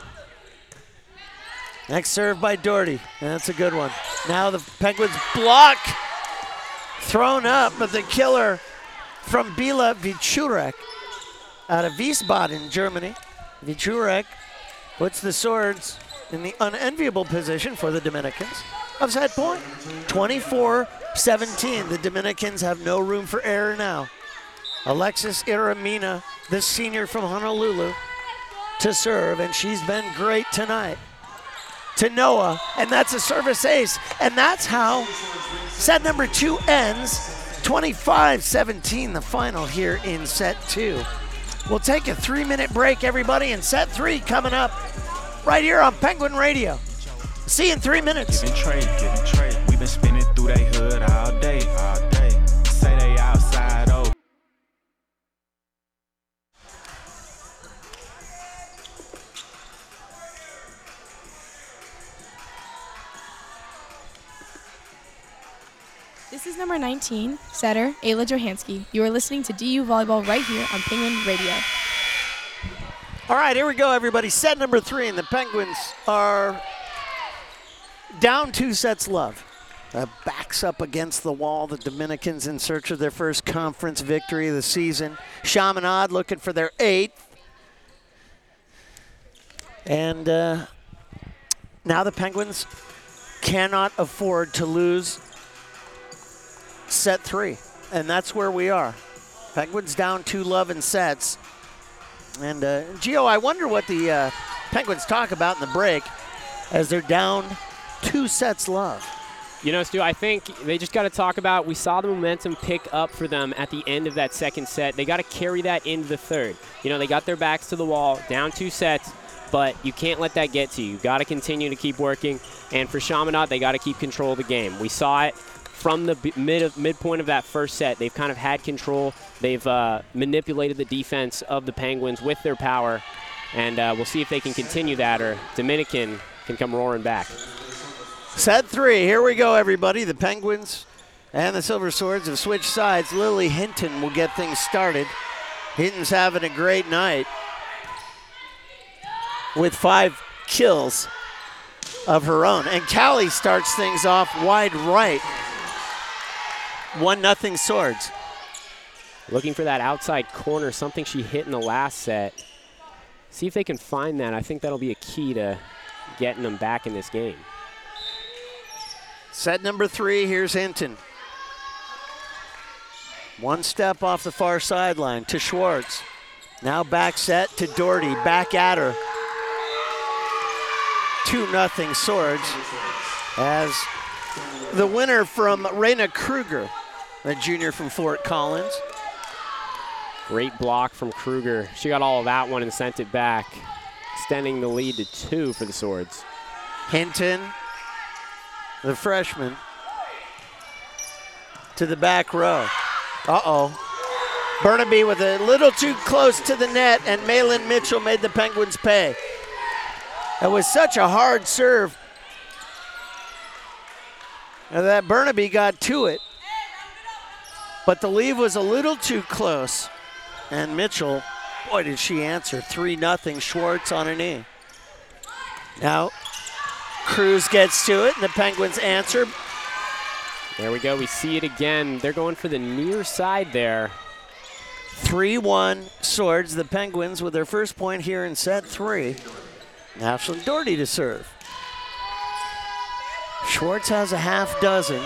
C: Next serve by Doherty, and that's a good one. Now the Penguins block, thrown up, but the killer from Bila Vichurek out of Wiesbaden, Germany. Vichurek puts the Swords in the unenviable position for the Dominicans of set point. 24-17, the Dominicans have no room for error now. Alexis Iramina, the senior from Honolulu, to serve, and she's been great tonight. To Noah, and that's a service ace. And that's how set number 2 ends. 25-17, the final here in set 2. We'll take a 3-minute break, everybody, and set 3 coming up right here on Penguin Radio. See you in 3 minutes.
J: Giving trade. We've been spinning through they hood all day. Say they outside, oh.
H: This is number 19, setter Ayla Johansky. You are listening to DU Volleyball right here on Penguin Radio.
C: All right, here we go, everybody. Set number 3, and the Penguins are down 2 sets love. Backs up against the wall. The Dominicans in search of their first conference victory of the season. Chaminade looking for their 8th. And now the Penguins cannot afford to lose set 3, and that's where we are. Penguins down 2 love in sets. And Gio, I wonder what the Penguins talk about in the break as they're down 2 sets love.
G: You know, Stu, I think they just got to talk about, we saw the momentum pick up for them at the end of that second set. They got to carry that into the third. You know, they got their backs to the wall, down 2 sets, but you can't let that get to you. You got to continue to keep working. And for Chaminade, they got to keep control of the game. We saw it from the midpoint of that first set. They've kind of had control. They've manipulated the defense of the Penguins with their power, and we'll see if they can continue that or Dominican can come roaring back.
C: Set 3, here we go, everybody. The Penguins and the Silver Swords have switched sides. Lily Hinton will get things started. Hinton's having a great night with 5 kills of her own. And Callie starts things off wide right. 1-0 Swords.
G: Looking for that outside corner, something she hit in the last set. See if they can find that. I think that'll be a key to getting them back in this game.
C: Set number 3, here's Hinton. 1 step off the far sideline to Schwartz. Now back set to Doherty, back at her. 2-0 Swords as the winner from Raina Kruger, a junior from Fort Collins.
G: Great block from Kruger. She got all of that one and sent it back, extending the lead to 2 for the Swords.
C: Hinton, the freshman, to the back row. Uh-oh. Burnaby with a little too close to the net, and Malin Mitchell made the Penguins pay. It was such a hard serve. Now that Burnaby got to it, but the lead was a little too close. And Mitchell, boy, did she answer. 3-0 Schwartz on a knee. Now Cruz gets to it, and the Penguins answer.
G: There we go. We see it again. They're going for the near side there.
C: 3-1 Swords. The Penguins with their first point here in set 3. Ashlyn Doherty to serve. Schwartz has a half dozen.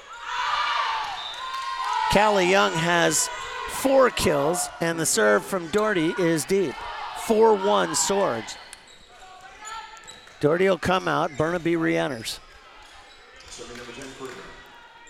C: Callie Young has 4 kills, and the serve from Doherty is deep. 4-1 Swords. Doherty will come out. Burnaby re-enters.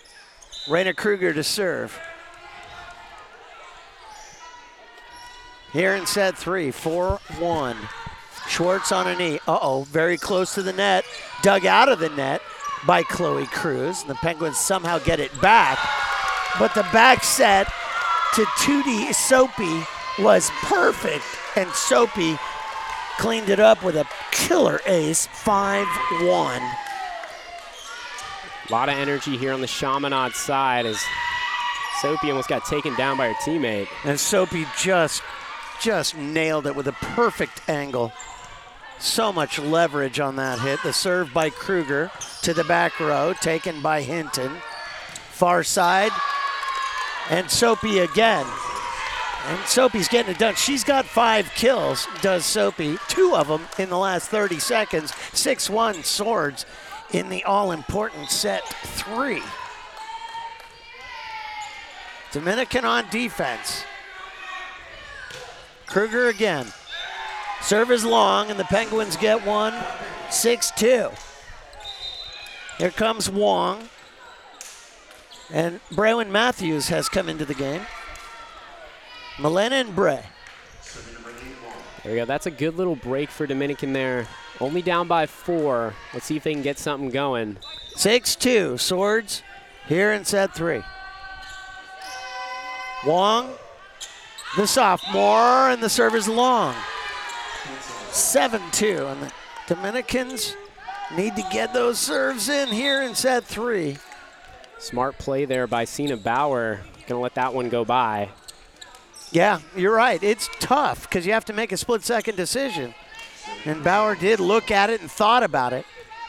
C: Raina Kruger to serve. here in set 3, 4-1. Schwartz on a knee. Very close to the net. Dug out of the net by Chloe Cruz. The Penguins somehow get it back. But the back set to 2D Soapy was perfect. And Soapy cleaned it up with a killer ace, 5-1.
G: A lot of energy here on the Chaminade side as Soapy almost got taken down by her teammate.
C: And Soapy just nailed it with a perfect angle. So much leverage on that hit. The serve by Kruger to the back row, taken by Hinton. Far side, and Soapy again. And Soapy's getting it done. She's got 5 kills, does Soapy. 2 of them in the last 30 seconds. 6-1 Swords in the all-important set 3. Dominican on defense. Kruger again. Serve is long, and the Penguins get one. 6-2. Here comes Wong. And Braywin Matthews has come into the game. Milena and Bray.
G: There we go. That's a good little break for Dominican there. Only down by 4. Let's see if they can get something going.
C: 6-2. Swords here in set 3. Wong, the sophomore, and the serve is long. 7-2, and the Dominicans need to get those serves in here in set 3.
G: Smart play there by Sina Bauer. Gonna let that one go by.
C: Yeah, you're right. It's tough because you have to make a split-second decision. And Bauer did look at it and thought about it.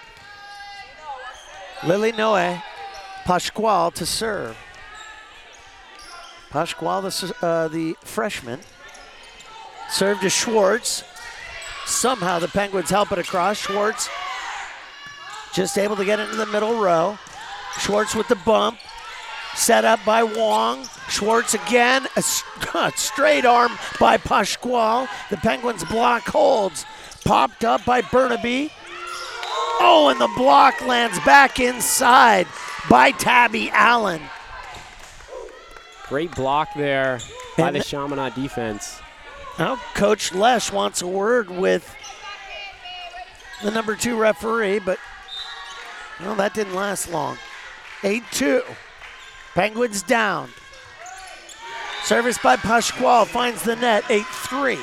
C: Lily Noe Pascual to serve. Pascual, the freshman. Serve to Schwartz. Somehow the Penguins help it across. Schwartz just able to get into the middle row. Schwartz with the bump. Set up by Wong. Schwartz again. A straight arm by Pascual. The Penguins block holds. Popped up by Burnaby. Oh, and the block lands back inside by Tabby Allen.
G: Great block there by the Chaminade defense.
C: Now, Coach Lesh wants a word with the number 2 referee, but well, that didn't last long. 8-2. Penguins down. Service by Pascual finds the net, 8-3.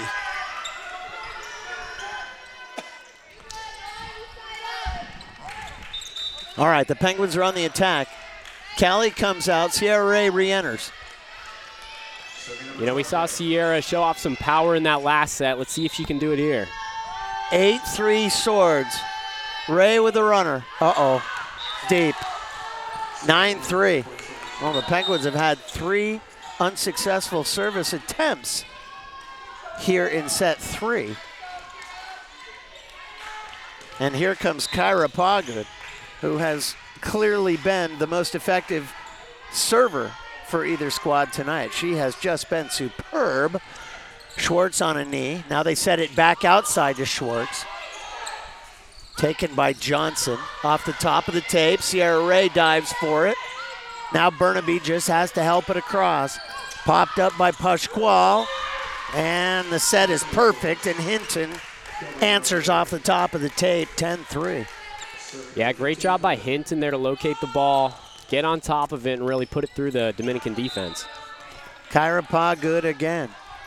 C: All right, the Penguins are on the attack. Callie comes out, Sierra Ray re-enters.
G: You know, we saw Sierra show off some power in that last set. Let's see if she can do it here.
C: 8-3 Swords. Ray with the runner. Deep. 9-3. Well, the Penguins have had 3 unsuccessful service attempts here in set 3. And here comes Kyra Poggood, who has clearly been the most effective server for either squad tonight. She has just been superb. Schwartz on a knee. Now they set it back outside to Schwartz. Taken by Johnson. Off the top of the tape, Sierra Ray dives for it. Now Burnaby just has to help it across. Popped up by Pascual. And the set is perfect, and Hinton answers off the top of the tape, 10-3.
G: Yeah, great job by Hinton there to locate the ball, get on top of it, and really put it through the Dominican defense.
C: Kyra Poggood again.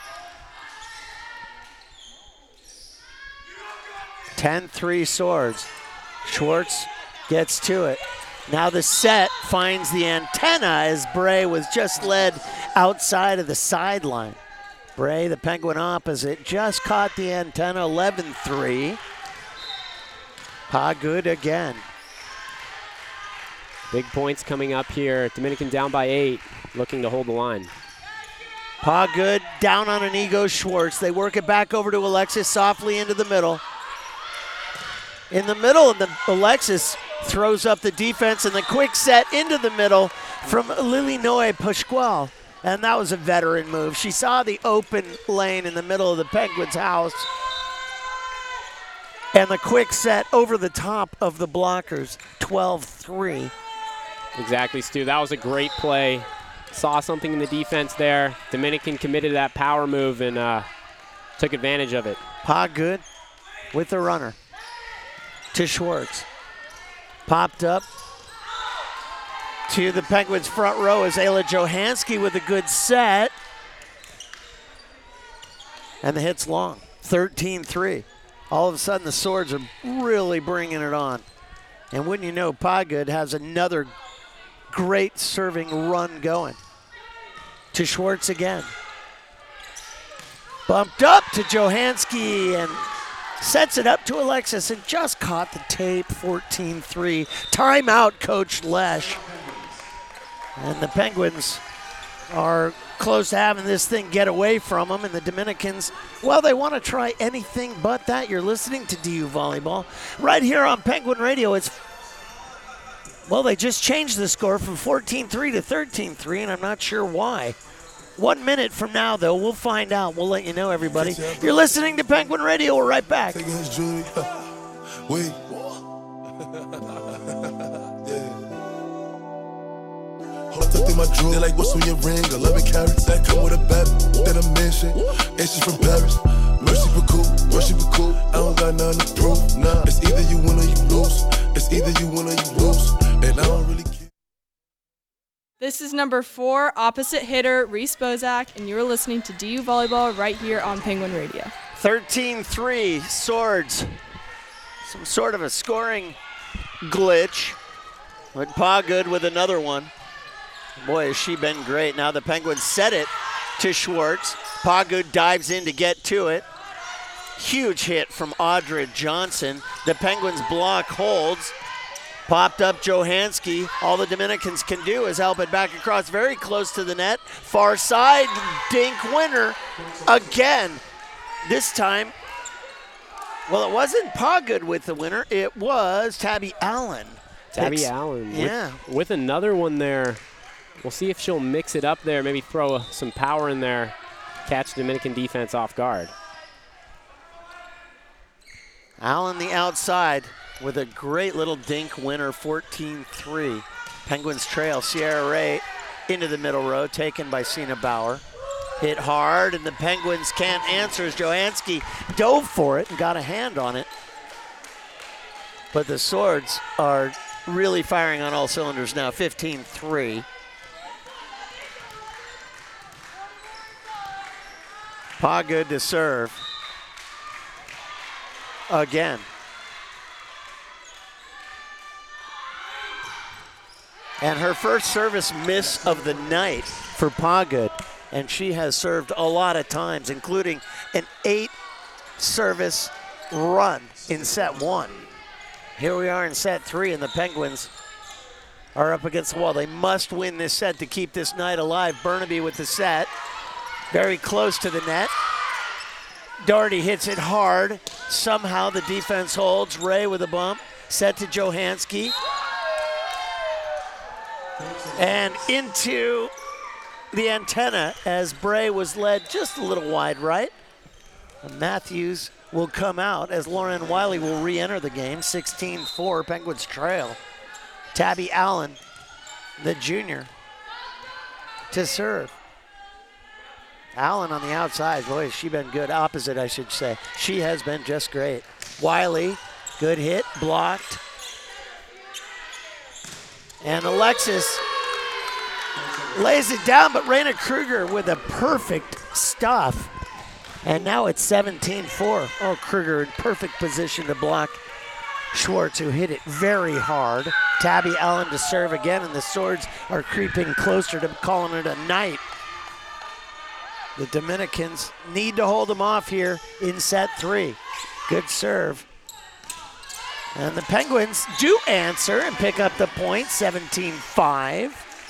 C: 10-3 Swords. Schwartz gets to it. Now the set finds the antenna as Bray was just led outside of the sideline. Bray, the Penguin opposite, just caught the antenna, 11-3. Poggood again.
G: Big points coming up here. Dominican down by 8, looking to hold the line.
C: Poggood down on an ego Schwartz. They work it back over to Alexis softly into the middle. In the middle, and Alexis throws up the defense and the quick set into the middle from Lily Noe Pascual. And that was a veteran move. She saw the open lane in the middle of the Penguins' house. And the quick set over the top of the blockers, 12-3.
G: Exactly, Stu. That was a great play. Saw something in the defense there. Dominican committed that power move and took advantage of it.
C: Good with the runner to Schwartz. Popped up to the Penguins' front row is Ayla Johansky with a good set. And the hit's long, 13-3. All of a sudden, the Swords are really bringing it on. And wouldn't you know, Podgood has another great serving run going. To Schwartz again. Bumped up to Johansky and sets it up to Alexis and just caught the tape, 14-3. Timeout, Coach Lesh. And the Penguins are close to having this thing get away from them, and the Dominicans, well, they want to try anything but that. You're listening to DU Volleyball right here on Penguin Radio. Well, they just changed the score from 14-3 to 13-3, and I'm not sure why. 1 minute from now, though, we'll find out. We'll let you know, everybody. You're listening to Penguin Radio. We're right back.
E: Wait. Tucked in my jewel, they like, what's on your ring? 11 carats, that come with a bed, that I mentioned. And she's from Paris. Mercy be cool. I don't got nothing to prove. Nah, it's either you win or you lose. And I don't really care.
H: This is number 4, opposite hitter, Reese Bozak, and you're listening to DU Volleyball right here on Penguin Radio.
C: 13-3, Swords. Some sort of a scoring glitch. But Podgood with another one. Boy, has she been great. Now the Penguins set it to Schwartz. Podgood dives in to get to it. Huge hit from Audra Johnson. The Penguins block holds. Popped up Johansky. All the Dominicans can do is help it back across very close to the net. Far side, dink winner again. This time, well, it wasn't Podgood with the winner. It was Tabby Allen.
G: Tabby Allen
C: yeah.
G: with another one there. We'll see if she'll mix it up there, maybe throw some power in there, catch Dominican defense off guard.
C: Allen the outside with a great little dink winner, 14-3. Penguins trail. Sierra Ray into the middle row, taken by Sina Bauer. Hit hard, and the Penguins can't answer as Johansky dove for it and got a hand on it. But the Swords are really firing on all cylinders now, 15-3. Podgood to serve. Again. And her first service miss of the night for Podgood. And she has served a lot of times, including an 8-service run in set 1. Here we are in set 3, and the Penguins are up against the wall. They must win this set to keep this night alive. Burnaby with the set. Very close to the net. Doherty hits it hard. Somehow the defense holds. Ray with a bump. Set to Johansky. And into the antenna as Bray was led just a little wide right. And Matthews will come out as Lauren Wiley will re-enter the game. 16-4, Penguins trail. Tabby Allen, the junior, to serve. Allen on the outside. Boy, has she been good. Opposite, I should say. She has been just great. Wiley, good hit, blocked. And Alexis lays it down, but Raina Kruger with a perfect stuff. And now it's 17-4. Oh, Kruger in perfect position to block Schwartz, who hit it very hard. Tabby Allen to serve again, and the Swords are creeping closer to calling it a night. The Dominicans need to hold them off here in set 3. Good serve. And the Penguins do answer and pick up the point, 17-5.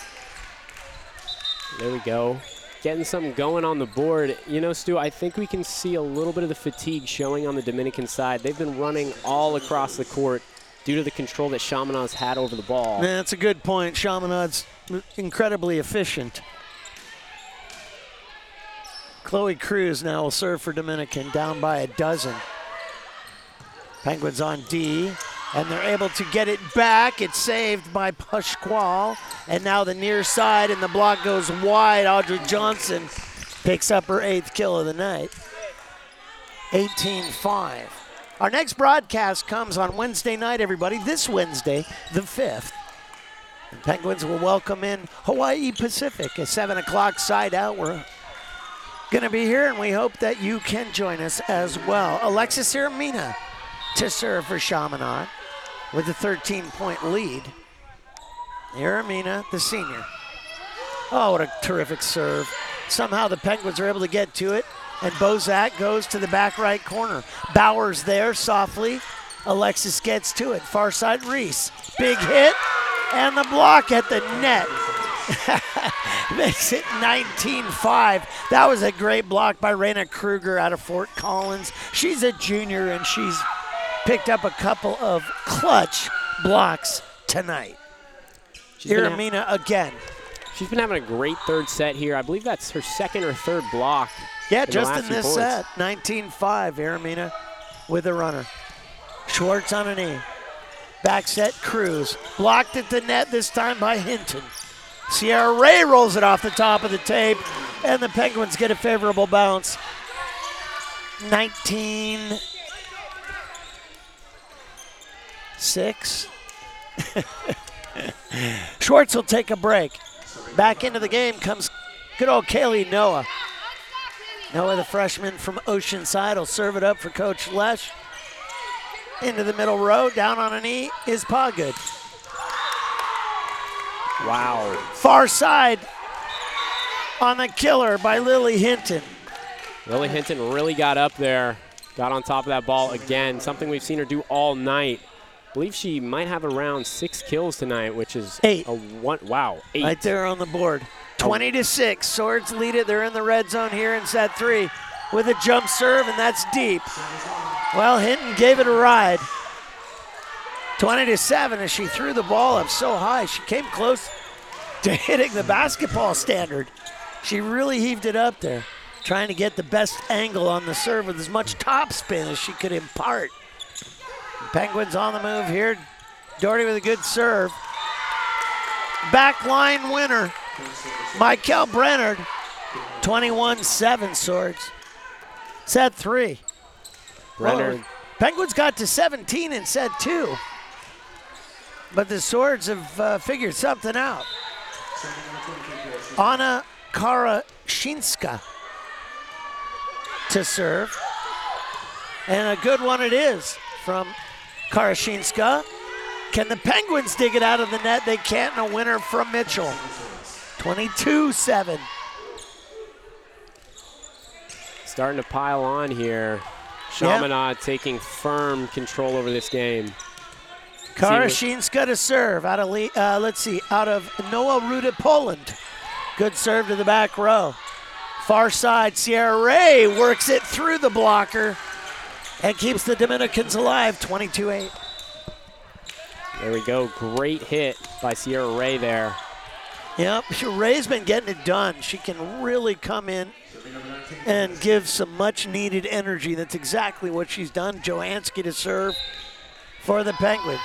G: There we go. Getting something going on the board. You know, Stu, I think we can see a little bit of the fatigue showing on the Dominican side. They've been running all across the court due to the control that Chaminad's had over the ball.
C: Yeah, that's a good point. Chaminad's incredibly efficient. Chloe Cruz now will serve for Dominican, down by a dozen. Penguins on D, and they're able to get it back. It's saved by Pasquale, and now the near side, and the block goes wide. Audrey Johnson picks up her 8th kill of the night. 18-5. Our next broadcast comes on Wednesday night, everybody, this Wednesday, the 5th. The Penguins will welcome in Hawaii Pacific, a 7 o'clock side out. We're going to be here, and we hope that you can join us as well. Alexis Iramina to serve for Chaminade with a 13-point lead. Iramina, the senior. Oh, what a terrific serve. Somehow the Penguins are able to get to it, and Bozak goes to the back right corner. Bowers there softly. Alexis gets to it. Far side Reese. Big hit, and the block at the net. Makes it 19-5. That was a great block by Raina Kruger out of Fort Collins. She's a junior, and she's picked up a couple of clutch blocks tonight. Iramina again.
G: She's been having a great third set here. I believe that's her second or third block.
C: Yeah, just in this set. 19-5, Iramina with a runner. Schwartz on a knee. Back set, Cruz. Blocked at the net this time by Hinton. Sierra Ray rolls it off the top of the tape, and the Penguins get a favorable bounce. 19-6. Schwartz will take a break. Back into the game comes good old Kaylee Noah. Noah, the freshman from Oceanside, will serve it up for Coach Lesh. Into the middle row, down on a knee is Pawgood.
G: Wow.
C: Far side on the killer by Lily Hinton.
G: Lily Hinton really got up there, got on top of that ball again, something we've seen her do all night. I believe she might have around 6 kills tonight, which is
C: 8.
G: Wow, 8.
C: Right there on the board. 20-6, Swords lead it. They're in the red zone here in set 3 with a jump serve, and that's deep. Well, Hinton gave it a ride. 20-7 as she threw the ball up so high. She came close to hitting the basketball standard. She really heaved it up there, trying to get the best angle on the serve with as much topspin as she could impart. Penguins on the move here. Doherty with a good serve. Backline winner, Michael Brennard. 21-7, Swords. Set 3.
G: Brennard.
C: Well, Penguins got to 17 in set 2. But the Swords have figured something out. Anna Karashinska to serve. And a good one it is from Karashinska. Can the Penguins dig it out of the net? They can't. And a winner from Mitchell. 22-7.
G: Starting to pile on here. Chaminade taking firm control over this game.
C: Karashinska to serve out of out of Noah Ruda, Poland. Good serve to the back row. Far side, Sierra Ray works it through the blocker and keeps the Dominicans alive, 22-8.
G: There we go, great hit by Sierra Ray there.
C: Yep, Ray's been getting it done. She can really come in and give some much needed energy. That's exactly what she's done. Johansky to serve for the Penguins.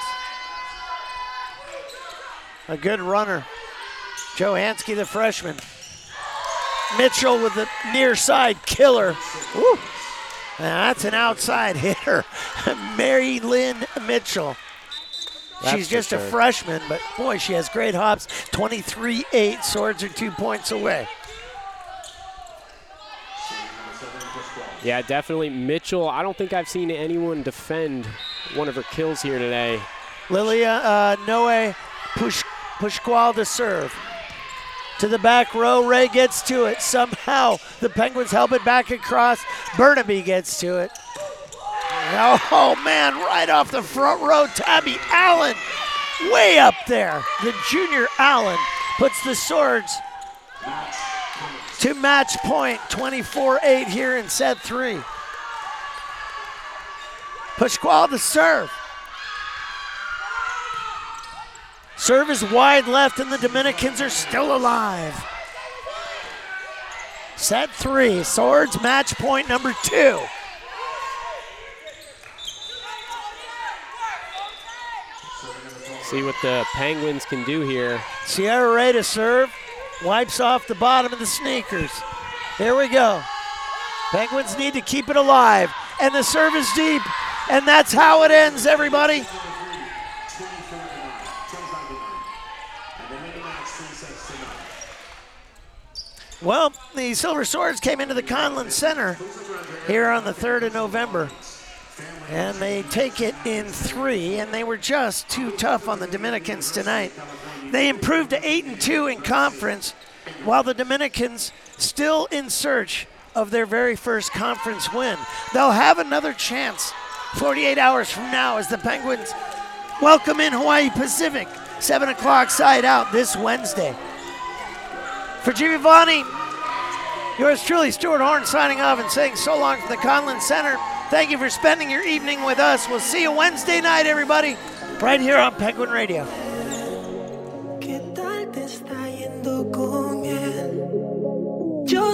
C: A good runner. Johansky, the freshman. Mitchell with the near side killer. Woo. Now that's an outside hitter. Mary Lynn Mitchell. She's just a freshman, but boy, she has great hops. 23-8, Swords are 2 points away.
G: Yeah, definitely. Mitchell, I don't think I've seen anyone defend one of her kills here today.
C: Lilia Noe Pushkwal to serve. To the back row, Ray gets to it. Somehow the Penguins help it back across. Burnaby gets to it. Oh man, right off the front row, Tabby Allen way up there. The junior Allen puts the Swords to match point, 24-8 here in set 3. Pasquale to serve. Serve is wide left and the Dominicans are still alive. Set 3, Swords match point number 2.
G: See what the Penguins can do here.
C: Sierra Ray to serve. Wipes off the bottom of the sneakers. Here we go. Penguins need to keep it alive. and the serve is deep. And that's how it ends, everybody. Well, the Silver Swords came into the Conlon Center here on the 3rd of November. And they take it in 3, and they were just too tough on the Dominicans tonight. They improved to 8-2 in conference, while the Dominicans still in search of their very first conference win. They'll have another chance 48 hours from now as the Penguins welcome in Hawaii Pacific, 7 o'clock side out this Wednesday. For Giovanni, yours truly, Stuart Horn, signing off and saying so long from the Conlon Center. Thank you for spending your evening with us. We'll see you Wednesday night, everybody, right here on Penguin Radio.